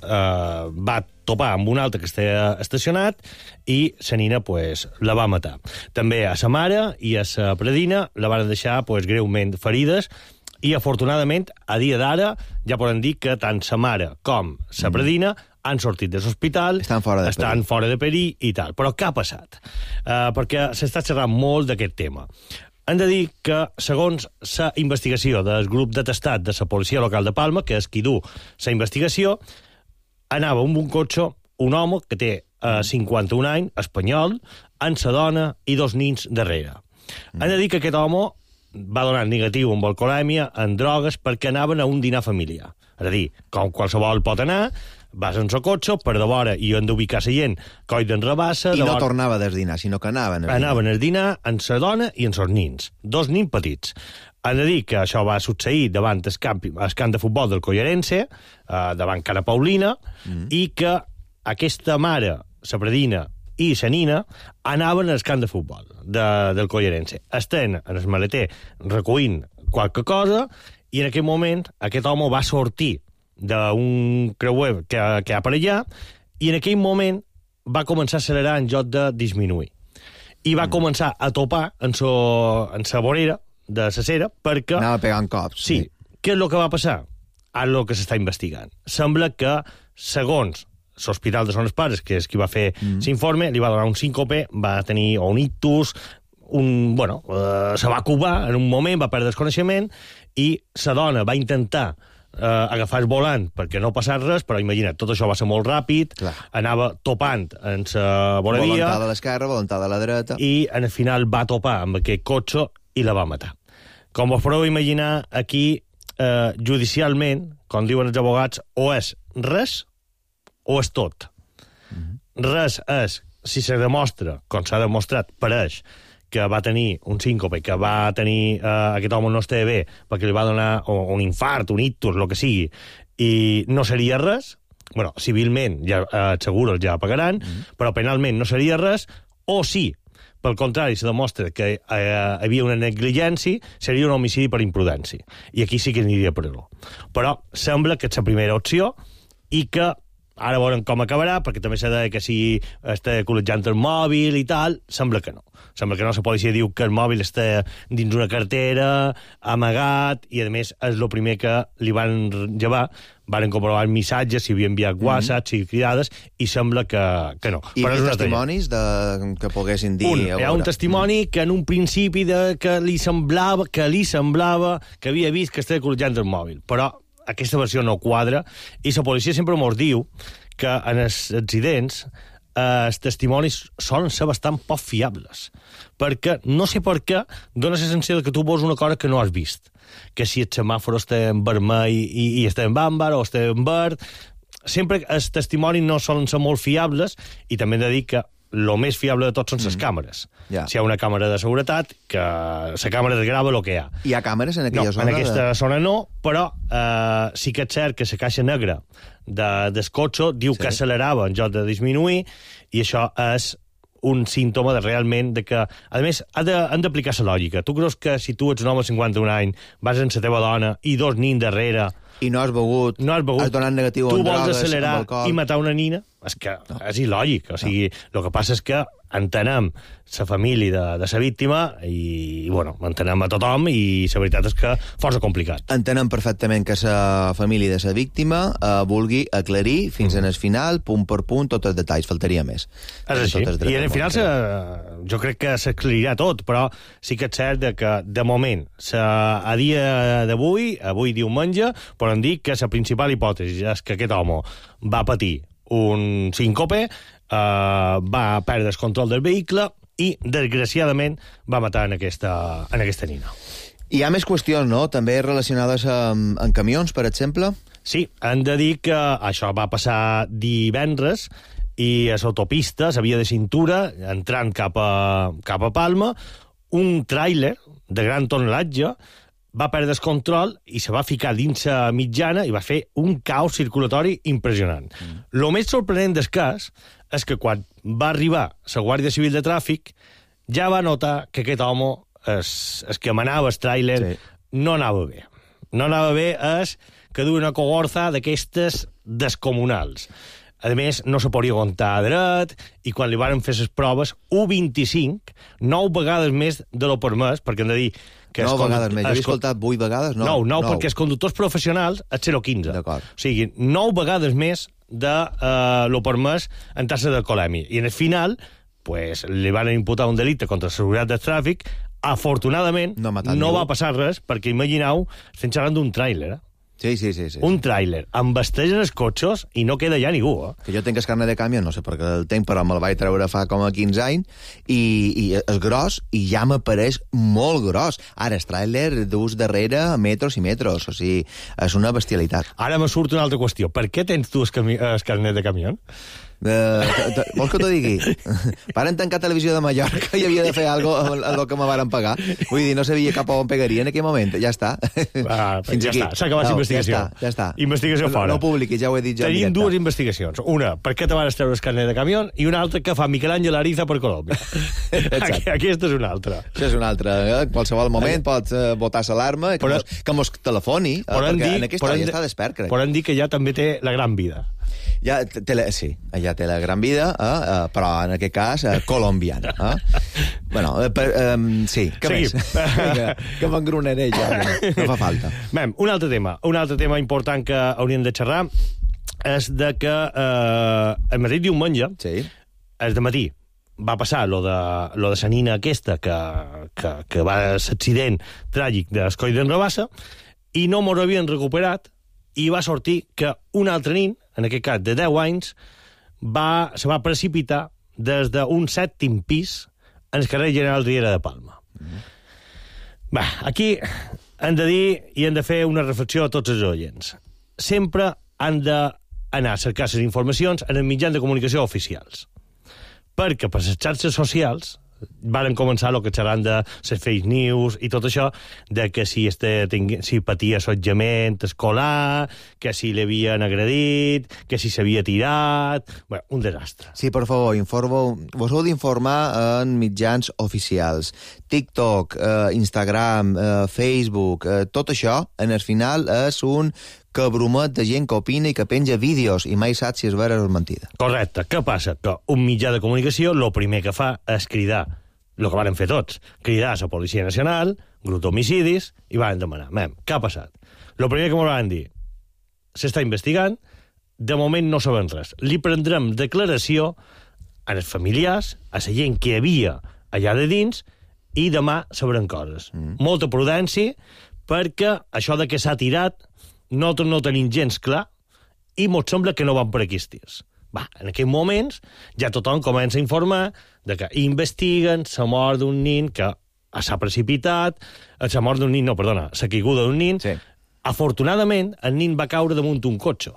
uh, va topar amb un altre que estava estacionat i la nina pues, la va matar. També a sa mare i a sa predina la van deixar pues, greument ferides i, afortunadament, a dia d'ara ja podem dir que tant sa mare com sa predina han sortit de l'hospital, estan fora de estan perill. fora de perill i tal. Però què ha passat? Uh, perquè s'està xerrant molt d'aquest tema. Hem de dir que, segons la investigació del grup detestat de la policia local de Palma, que és qui du la investigació, anava amb un cotxe un home que té uh, cinquanta-un anys, espanyol, amb sa dona i dos nins darrere. Mm. Hem de dir que aquest home va donar negatiu amb alcoholèmia, en drogues, perquè anaven a un dinar familiar. És a dir, com qualsevol pot anar, vas en el cotxe, per de vora i han d'ubicar la gent, coi d'en rebassa... I de no vora... tornava des dinar, sinó que anaven a dinar. Anaven a dinar amb sa dona i amb els nins. Dos nins petits. Han de dir que això va succeir davant el camp, el camp de futbol del Collarense, eh, davant Cara Paulina, mm. i que aquesta mare, la predina i la nina anaven al camp de futbol de, del Collerense. Estan en el maleter recollint qualque cosa i en aquell moment aquest home va sortir d'un creuer que, que hi ha per allà i en aquell moment va començar a accelerar en lloc de disminuir. I va mm. començar a topar en sa en sa vorera de la cera perquè... Anava pegant cops. Sí. sí. Què és el que va passar? Ara el que s'està investigant. Sembla que, segons l'Hospital de Son Pares, que és qui va fer mm. l'informe, li va donar un síncope, va tenir un ictus, un, bueno, eh, se va cubar en un moment, va perdre el coneixement, i la dona va intentar eh, agafar el volant perquè no passés res, però imagina't, tot això va ser molt ràpid, Clar. anava topant en la voravia... Voluntat de l'esquerra, voluntat de la dreta... I, en el final, va topar amb aquest cotxe i la va matar. Com vos podeu imaginar, aquí, eh, judicialment, com diuen els abogats, o és res o és tot. Mm-hmm. Res és, si se demostra, com s'ha demostrat, pareix, que va tenir un síncope, que va tenir eh, aquest home no estava bé, perquè li va donar un infart, un ictus, el que sigui, i no seria res, bueno, civilment, ja, eh, segur els ja pagaran, mm-hmm. però penalment no seria res, o sí, pel contrari, se demostra que eh, hi havia una negligència, seria un homicidi per imprudència. I aquí sí que aniria per presó. Però sembla que és la primera opció i que ara veurem com acabarà, perquè també s'ha de que si està col·legiant el mòbil i tal, sembla que no. Sembla que no, la policia diu que el mòbil està dins una cartera, amagat, i a més és el primer que li van llevar, van comprovar missatges, si havia enviat WhatsApp, si cridades, i sembla que, que no. I hi ha testimonis de, que poguessin dir... Un, hi ha un testimoni que en un principi de, que li semblava que li semblava que havia vist que estava col·legiant el mòbil, però aquesta versió no quadra, i la policia sempre mos diu que en els accidents eh, els testimonis solen ser bastant poc fiables, perquè no sé per què dona la sensació que tu veus una cosa que no has vist, que si el semàfor està en vermell i, i està en àmbar o està en verd, sempre els testimonis no solen ser molt fiables, i també hem de dir que el més fiable de tots són les mm. càmeres. Yeah. Si hi ha una càmera de seguretat, que la càmera grava el que hi ha. Hi ha càmeres en aquella no, zona? En aquesta de... zona no, però eh, sí que és cert que la caixa negra de, del cotxe diu sí. que accelerava en lloc de disminuir, i això és un símptoma de realment de que, a més, ha de, han d'aplicar la lògica. Tu creus que si tu ets un home de cinquanta-un anys, vas amb la teva dona i dos nins darrere... I no has begut, no has, begut, has donat negatiu en drogues, tu vols accelerar i matar una nina? És que no. és il·lògic. O sigui, no. el que passa és que entenem la família de, de la víctima i, bueno, entenem a tothom, i la veritat és que força complicat. Entenem perfectament que la família de la víctima eh, vulgui aclarir fins mm. en el final, punt per punt, tots els detalls, faltaria més. És així, i en el final se, jo crec que s'aclarirà tot, però sí que és cert que, de moment, se, a dia d'avui, avui diumenge, podem dir que la principal hipòtesi és que aquest home va patir un síncope, eh, va perdre el control del vehicle i, desgraciadament, va matar en aquesta, en aquesta nina. Hi ha més qüestions, no?, també relacionades amb, amb camions, per exemple? Sí, hem de dir que això va passar divendres i a l'autopista, a la via de cintura, entrant cap a, cap a Palma, un tràiler de gran tonatge va perdre el control i se va ficar dins la mitjana i va fer un caos circulatori impressionant. Mm. Lo més sorprenent del cas és que quan va arribar la Guàrdia Civil de Tràfic ja va notar que aquest home, es, es que manava el tràiler, sí. no anava bé. No anava bé és que duia una cogorza d'aquestes descomunals. A més, no se podia aguantar dret, i quan li varen fer les proves, u coma vint-i-cinc, nou vegades més de lo permès, perquè hem de dir que... Nou vegades més, jo he escoltat vuit vegades, no. No, no, perquè els conductors professionals és zero coma quinze. D'acord. O sigui, nou vegades més de uh, lo permès en tassa d'alcoholèmia. I en el final, pues, li van imputar un delicte contra la seguretat del tràfic. Afortunadament, no, no va passar res, perquè imagineu, estem xerrant d'un tràiler, eh? Sí, sí, sí, sí. Un tràiler, embestegen els cotxes i no queda ja ningú, eh? Que jo tinc el carnet de camió, no sé per què el tenc, però me'l vaig treure fa com a quinze anys, i, i és gros, i ja m'apareix molt gros. Ara, el tràiler dus darrere metros i metros, o sigui, és una bestialitat. Ara me surt una altra qüestió. Per què tens tu el, cami el carnet de camió? Uh, vols que t'ho digui? Varen tancar Televisió de Mallorca i havia de fer alguna cosa amb el que me varen pagar. Vull dir, no sabia cap on pegaria en aquell moment. Ja està. Ah, Fins ja aquí. està, s'ha acabat no, l'investigació. Ja està, ja està. Investigació fora. No, no publiqui, ja ho he dit jo. Tenim dues investigacions. Una, per què te van treure el carnet de camió, i una altra, que fa Miquel Àngel Ariza per Colòmbia. Aquesta és una altra. Això és una altra. En qualsevol moment pots uh, botar l'alarma, que, però, mos, que mos telefoni, uh, perquè dir, en aquesta hora ja està despert, crec. Podem dir que ja també té la gran vida. Ja té la, sí, ja té la gran vida, eh, eh, però en aquest cas eh, colombiana. Eh? Bueno, eh, per, eh, sí, què Seguim. més? que, que m'engronaré ja, no, no fa falta. Mem, un altre tema, un altre tema important que hauríem de xerrar és de que eh, el mateix diumenge, sí. el dematí, va passar lo de, lo de la nina aquesta que, que, que va l'accident tràgic d'Escoll d'en Rabassa, i no mos havien recuperat, i va sortir que un altre nin, en aquest cas de deu anys, va, se va precipitar des d'un sèptim pis en el carrer General Riera de Palma. Mm. Va, aquí hem de dir i hem de fer una reflexió a tots els oients. Sempre han d'anar a cercar les informacions en els mitjans de comunicació oficials. Perquè per les xarxes socials varen començar el que xerran de les fake news i tot això, de que si, este, si patia assetjament escolar, que si l'havien agredit, que si s'havia tirat... Bé, un desastre. Sí, per favor, informo, vos heu d'informar en mitjans oficials. TikTok, eh, Instagram, eh, Facebook, eh, tot això, en el final, és un cabromet de gent que opina i que penja vídeos i mai saps si és vera o mentida. Correcte. Què passa? Que un mitjà de comunicació el primer que fa és cridar, el que varen fer tots, cridar a la Policia Nacional, grup d'homicidis, i varen demanar, mem, què ha passat? El primer que m'ho van dir, s'està investigant, de moment no sabem res. Li prendrem declaració a els familiars, a la gent que hi havia allà de dins, i demà sabrem coses. Mm. Molta prudència, perquè això de que s'ha tirat nosaltres no tenim gens clar i mos sembla que no van per aquests tirs. Va, en aquells moments ja tothom comença a informar de que investiguen la mort d'un nin que s'ha precipitat, la mort d'un nin, no, perdona, la caiguda d'un nin. Sí. Afortunadament, el nin va caure damunt un cotxe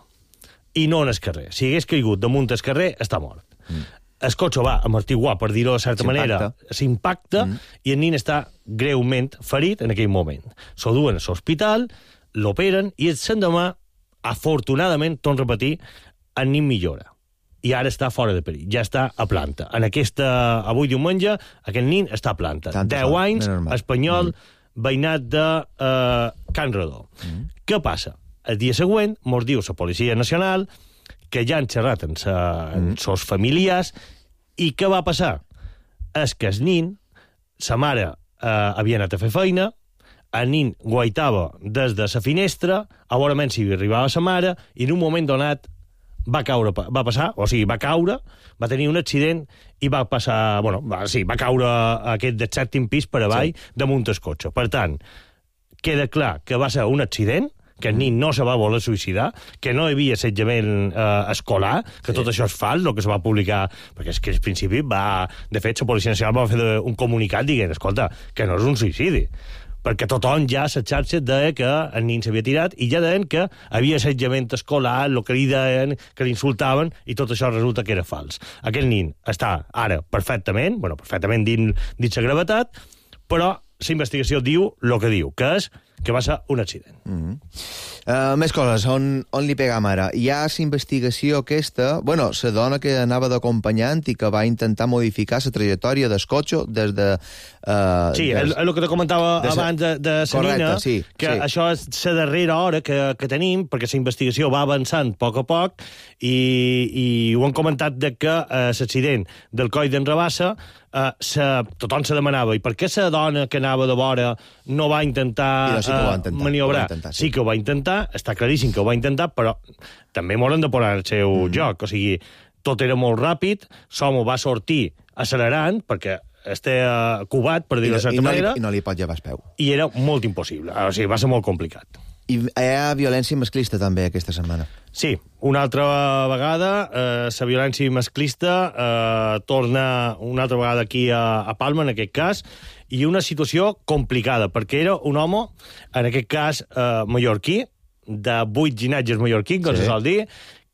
i no en el carrer. Si hagués caigut damunt el carrer, està mort. Mm. El cotxe va amortiguar, per dir-ho de certa manera, s'impacta, mm. i el nin està greument ferit en aquell moment. S'ho duen a l'hospital, l'operen, i el l'endemà, afortunadament, torno a repetir, el nin millora. I ara està fora de perill, ja està a planta. En aquesta, avui diumenge, aquest nin està a planta. deu anys, espanyol, mm. veïnat de eh, Can Redó. Mm. Què passa? El dia següent, mos diu la Policia Nacional que ja han xerrat amb els mm. familiars, i què va passar? És que el nin, sa mare eh, havia anat a fer feina, el nin guaitava des de la finestra, a veure si hi arribava sa mare, i en un moment donat va caure, va passar, o sigui, va caure, va tenir un accident i va passar, bueno, va, sí, va caure aquest de sèptim pis per avall, sí, damunt el cotxe. Per tant, queda clar que va ser un accident, que el nin no se va voler suïcidar, que no hi havia assetjament eh, escolar, que sí, tot això és fals, el que se va publicar, perquè és que al principi va... De fet, la Policia Nacional va fer un comunicat dient, escolta, que no és un suïcidi, perquè tothom ja a les xarxes deia que el nin s'havia tirat i ja deien que havia assetjament escolar, el que li deien, que l'insultaven, i tot això resulta que era fals. Aquest nin està ara perfectament, bueno, perfectament dins, dins la gravetat, però la investigació diu el que diu, que és que va ser un accident. Mm-hmm. uh, més coses, on, on li pegam ara? Hi ha la investigació aquesta, bueno, la dona que anava d'acompanyant i que va intentar modificar la trajectòria del cotxe des de... Uh, sí, des, el, el que te comentava de sa, abans de, de la nina, sí, que sí, això és la darrera hora que, que tenim, perquè la investigació va avançant a poc a poc, i, i ho han comentat de que uh, l'accident del coll d'en Rabassa, uh, se, tothom se demanava, i per què la dona que anava de vora no va intentar, no, sí que ho va intentar maniobrar? Ho va intentar, sí. sí que ho va intentar, està claríssim que ho va intentar, però també m'hauran de posar el seu mm. joc, o sigui, tot era molt ràpid, Somo va sortir accelerant, perquè estava cubat, per dir-ho de certa I no manera, li, i no li pot llevar el peu. I era molt impossible, o sigui, va ser molt complicat. I hi ha violència masclista també aquesta setmana. Sí, una altra vegada eh, la violència masclista eh, torna una altra vegada aquí a, a Palma, en aquest cas, i una situació complicada, perquè era un home, en aquest cas eh, mallorquí, de vuit ginatges mallorquins, com sí, se sol dir,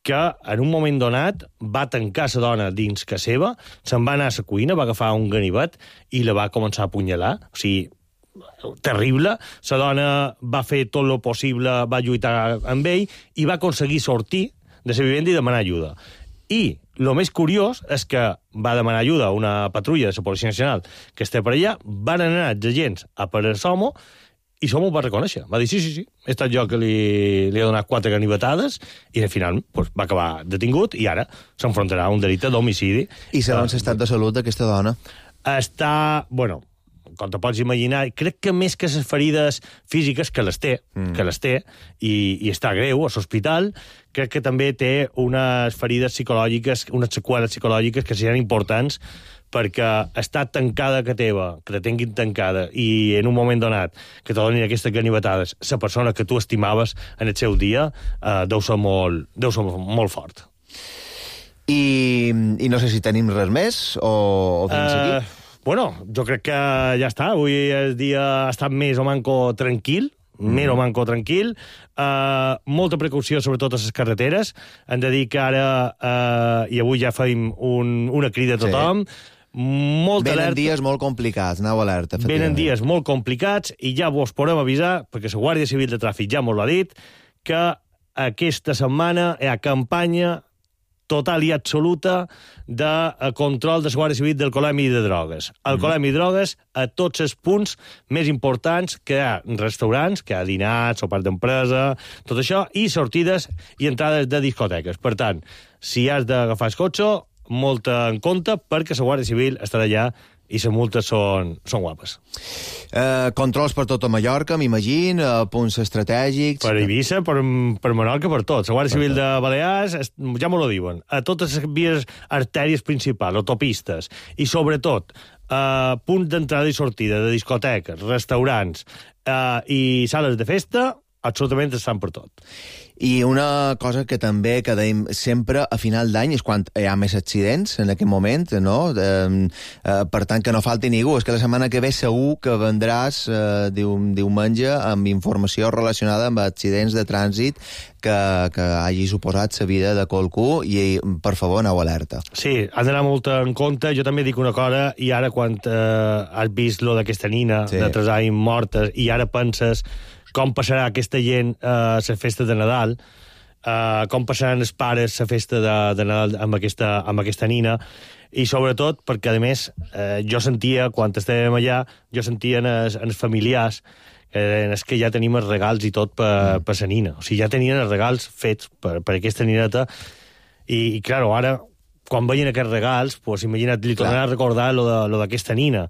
que en un moment donat va tancar la dona dins casa seva, se'n va anar a la cuina, va agafar un ganivet i la va començar a apunyalar. O sigui, terrible. La dona va fer tot el possible, va lluitar amb ell i va aconseguir sortir de la vivenda i demanar ajuda. I el més curiós és que va demanar ajuda a una patrulla de la Policia Nacional que està per allà, van anar els agents a per Somo i Somo va reconèixer. Va dir, sí, sí, sí, he estat jo que li, li he donat quatre ganivetades i al final pues, va acabar detingut i ara s'enfrontarà a un delicte d'homicidi. I segons l'estat de salut d'aquesta dona? Està, bueno, com te pots imaginar, crec que més que les ferides físiques, que les té, mm. que les té, i, i està greu a l'hospital, crec que també té unes ferides psicològiques, unes seqüeles psicològiques que seran importants perquè està tancada que teva, que la tinguin tancada, i en un moment donat que te donin aquestes ganivetades, la persona que tu estimaves en el seu dia, eh, deu ser molt, deu ser molt fort. I, I no sé si tenim res més, o, o fins uh, aquí? Bueno, jo crec que ja està. Avui el dia ha estat més o manco tranquil, mm. més o manco tranquil. Uh, molta precaució, sobretot a les carreteres. Hem de dir que ara, uh, i avui ja fem un, una crida a tothom, sí. Molta Venen alerta. dies molt complicats, aneu alerta. Venen dies molt complicats i ja vos podem avisar, perquè la Guàrdia Civil de Tràfic ja mos l'ha dit, que aquesta setmana hi ha campanya total i absoluta de control de la Guàrdia Civil del colemi de drogues. El mm. colemi de drogues a tots els punts més importants, que hi ha restaurants, que hi ha dinars, sopars d'empresa, tot això, i sortides i entrades de discoteques. Per tant, si has d'agafar el cotxe, molta en compte, perquè la Guàrdia Civil estarà allà i les multes són, són guapes. Eh, controls per tot a Mallorca, m'imagino, eh, punts estratègics... Per Eivissa, per, per Menorca, per tot. La Guàrdia Civil de Balears, ja m'ho diuen, a totes les vies artèries principals, autopistes, i sobretot eh, punts d'entrada i sortida de discoteques, restaurants eh, i sales de festa, absolutament estan per tot. I una cosa que també que dèiem sempre a final d'any és quan hi ha més accidents en aquest moment, no? Eh, eh, per tant, que no falti ningú. És que la setmana que ve segur que vendràs eh, dium, diumenge amb informació relacionada amb accidents de trànsit que, que hagi suposat la vida de qualcú i, per favor, aneu alerta. Sí, has d'anar molt en compte. Jo també dic una cosa, i ara quan eh, has vist lo d'aquesta nina, sí. de tres anys mortes, i ara penses com passarà aquesta gent a eh, la festa de Nadal, eh, com passaran els pares la festa de, de Nadal amb aquesta, amb aquesta nina, i sobretot perquè, a més, eh, jo sentia, quan estàvem allà, jo sentia en els, en els familiars eh, en els que ja tenim els regals i tot per, mm. per la nina. O sigui, ja tenien els regals fets per, per aquesta nineta, i, i clar, ara, quan veien aquests regals, pues, imagina't, li tornarà a recordar lo d'aquesta nina.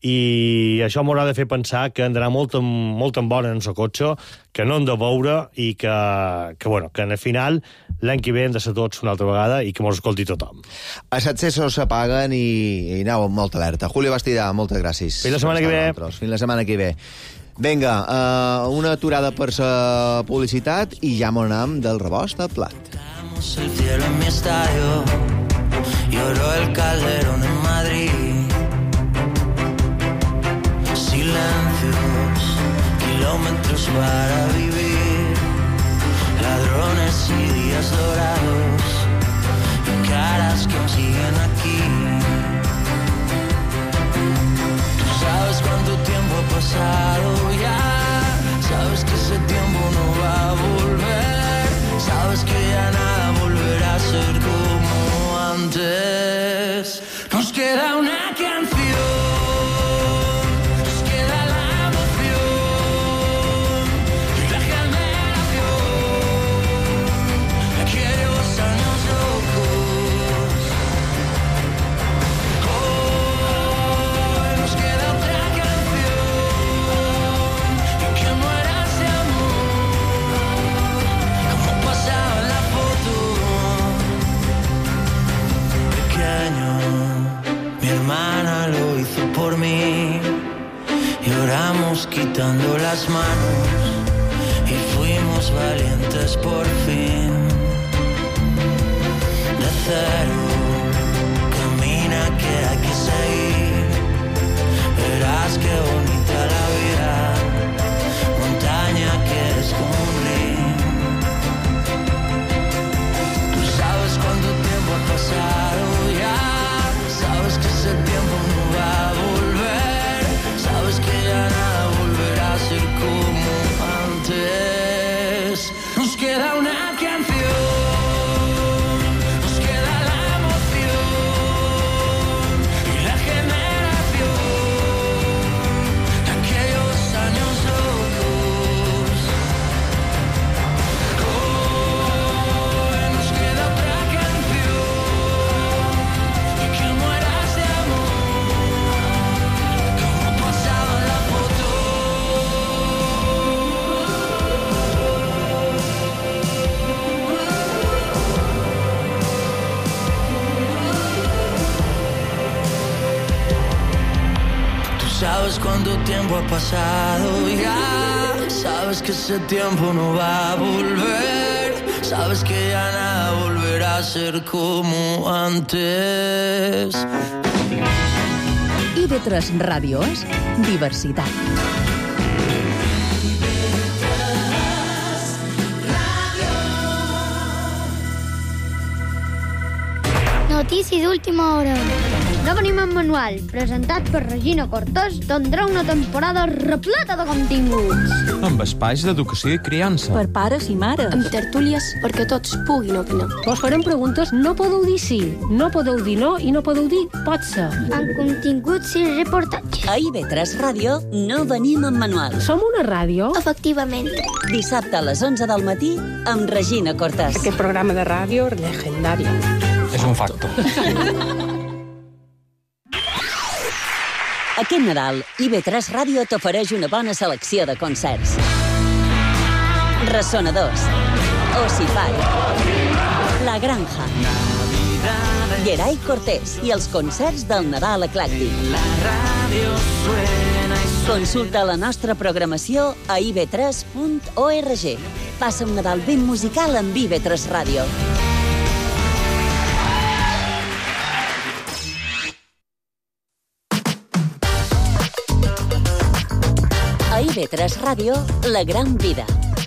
I això m'haurà de fer pensar que andarà molt, molt en bona en el cotxe, que no hem de veure i que, que, bueno, que al final l'any que ve hem de ser tots una altra vegada i que mos escolti tothom. Els accessos s'apaguen i, i aneu amb molta alerta. Julio Bastida, moltes gràcies. Fins la setmana que ve. Fins la setmana que ve. Vinga, uh, una aturada per la publicitat i ja m'ho anem del rebost al plat. El cielo en mi estadio, lloró el Calderón en Madrid. Silencios, kilómetros para vivir, ladrones y días dorados, y caras que aún siguen aquí. Tú sabes cuánto tiempo ha pasado ya, sabes que ese tiempo no va a volver, sabes que ya nada volverá a ser como antes. Nos queda una canción. Por mí, lloramos quitando las manos y fuimos valientes por fin. De cero, camina que hay que seguir. Verás qué bonita la vida, montaña que es como un río. Tú sabes que ese tiempo no va a volver, sabes que ya nada volverá a ser como antes. Nos queda una canción, nos queda la emoción y la generación de aquellos años locos. Hoy nos queda otra canción y que mueras de amor, como pasaba en la foto. Tú sabes cuánto tiempo ha pasado ya, sabes que ese tiempo no va a volver, sabes que ya nada volverá a ser como antes. I V tres Ràdio és diversitat. Notícies d'última hora. No venim en manual, presentat per Regina Cortés, tindrà una temporada repleta de continguts. Amb espais d'educació i criança. Per pares i mares. Amb tertúlies perquè tots puguin opinar. Vos farem preguntes, no podeu dir sí, no podeu dir no i no podeu dir pot ser. Amb continguts i reportatges. A I V tres Ràdio no venim en manual. Som una ràdio? Efectivament. Dissabte a les onze del matí amb Regina Cortés. Aquest programa de ràdio legendari. És un facto. Aquest Nadal, I V tres Ràdio t'ofereix una bona selecció de concerts. Ressonadors, Ossify, La Granja, Geray Cortés i els concerts del Nadal eclèctic. Consulta la nostra programació a i ve tres punt org. Passa un Nadal ben musical amb I V tres Ràdio. A I V tres Ràdio, la gran vida.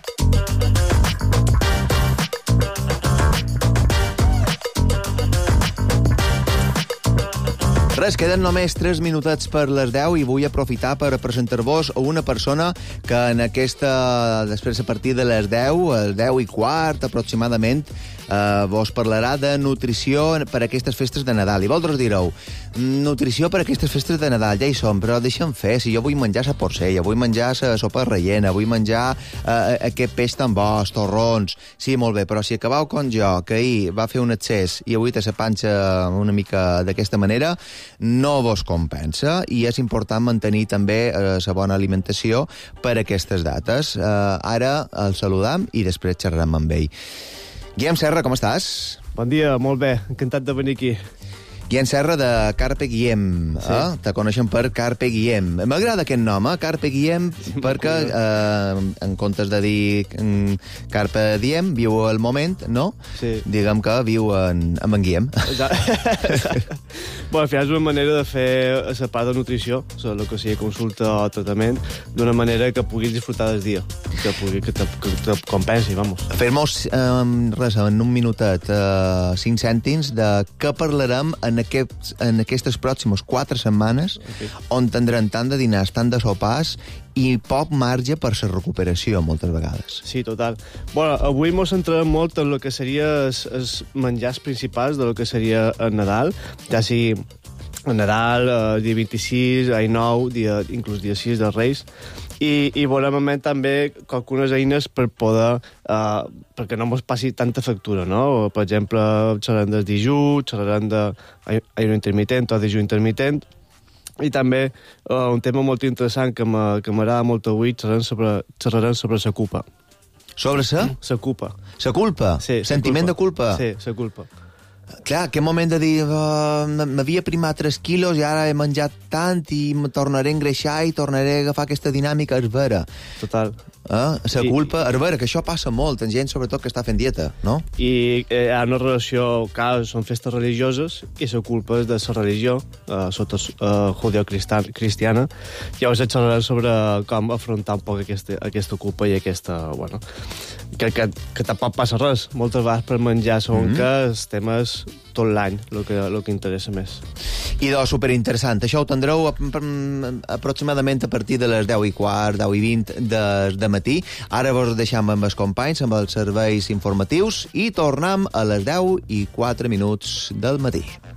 Res, queden només tres minutets per les deu i vull aprofitar per presentar-vos a una persona que en aquesta, després a partir de les deu, a les deu i quart aproximadament, eh, vos parlarà de nutrició per a aquestes festes de Nadal. I vosaltres direu, nutrició per a aquestes festes de Nadal, ja hi som, però deixa'm fer, si jo vull menjar sa porcella, vull menjar sa sopa rellena, vull menjar eh, aquest peix tan bo, els torrons. Sí, molt bé, però si acabau com jo, que ahir va fer un excés i avui té sa panxa una mica d'aquesta manera, no vos compensa i és important mantenir també la eh, bona alimentació per a aquestes dates. Eh, ara el saludam i després xerrarem amb ell. Guillem Serra, com estàs? Bon dia, molt bé, encantat de venir aquí. Guillem Serra de Carpe Guillem, sí. eh? Te coneixen per Carpe Guillem. M'agrada aquest nom, eh? Carpe Guillem, sí, perquè eh, en comptes de dir mm, Carpe Diem, viu el moment, no? Sí. Diguem que viu en, amb en Guillem. Bueno, al final és una manera de fer la part de nutrició, el que sigui consulta o tractament, d'una manera que puguis disfrutar del dia, que, pugui, que, te, que te compensi, vamos. Fer-nos eh, res, en un minutet, eh, cinc cèntims de què parlarem en, aquests, en aquestes pròximes quatre setmanes, okay, on tindrem tant de dinars, tant de sopars i poc marge per la recuperació, moltes vegades. Sí, total. Bueno, avui ens centrarem molt en el que seria els, els menjars principals de lo que seria el Nadal, ja sigui el Nadal, el dia vint-i-sis, el nou, dia, inclús dia sis dels Reis, i, i volem també algunes eines per poder, uh, perquè no ens passi tanta factura, no? Per exemple, xerrarem del dijú, xerrarem d'ajun intermitent o dijú intermitent, i també uh, un tema molt interessant que m'agrada molt avui, xerrarem sobre, xerrarem sobre la culpa. Sobre sa? La culpa. La culpa? Sí, sentiment de culpa? Sí, la culpa. Clar, aquest moment de dir uh, m'havia primat tres quilos i ara he menjat tant i me tornaré a engreixar i tornaré a agafar aquesta dinàmica, és vera. Total. Eh? La culpa, és vera, que això passa molt en gent, sobretot, que està fent dieta, no? I eh, hi ha una relació, clar, són festes religioses i la culpa és de la religió, eh, sota eh, judeocristiana. Llavors et xerrarem sobre com afrontar un poc aquesta, aquesta culpa i aquesta, bueno, que, que, que tampoc passa res. Moltes vegades per menjar són mm -hmm. que els temes tot l'any, el que, el que interessa més. Idò, superinteressant. Això ho tindreu aproximadament a partir de les deu i quart, deu i vint de, de matí. Ara vos deixam amb els companys, amb els serveis informatius, i tornem a les deu i quatre minuts del matí.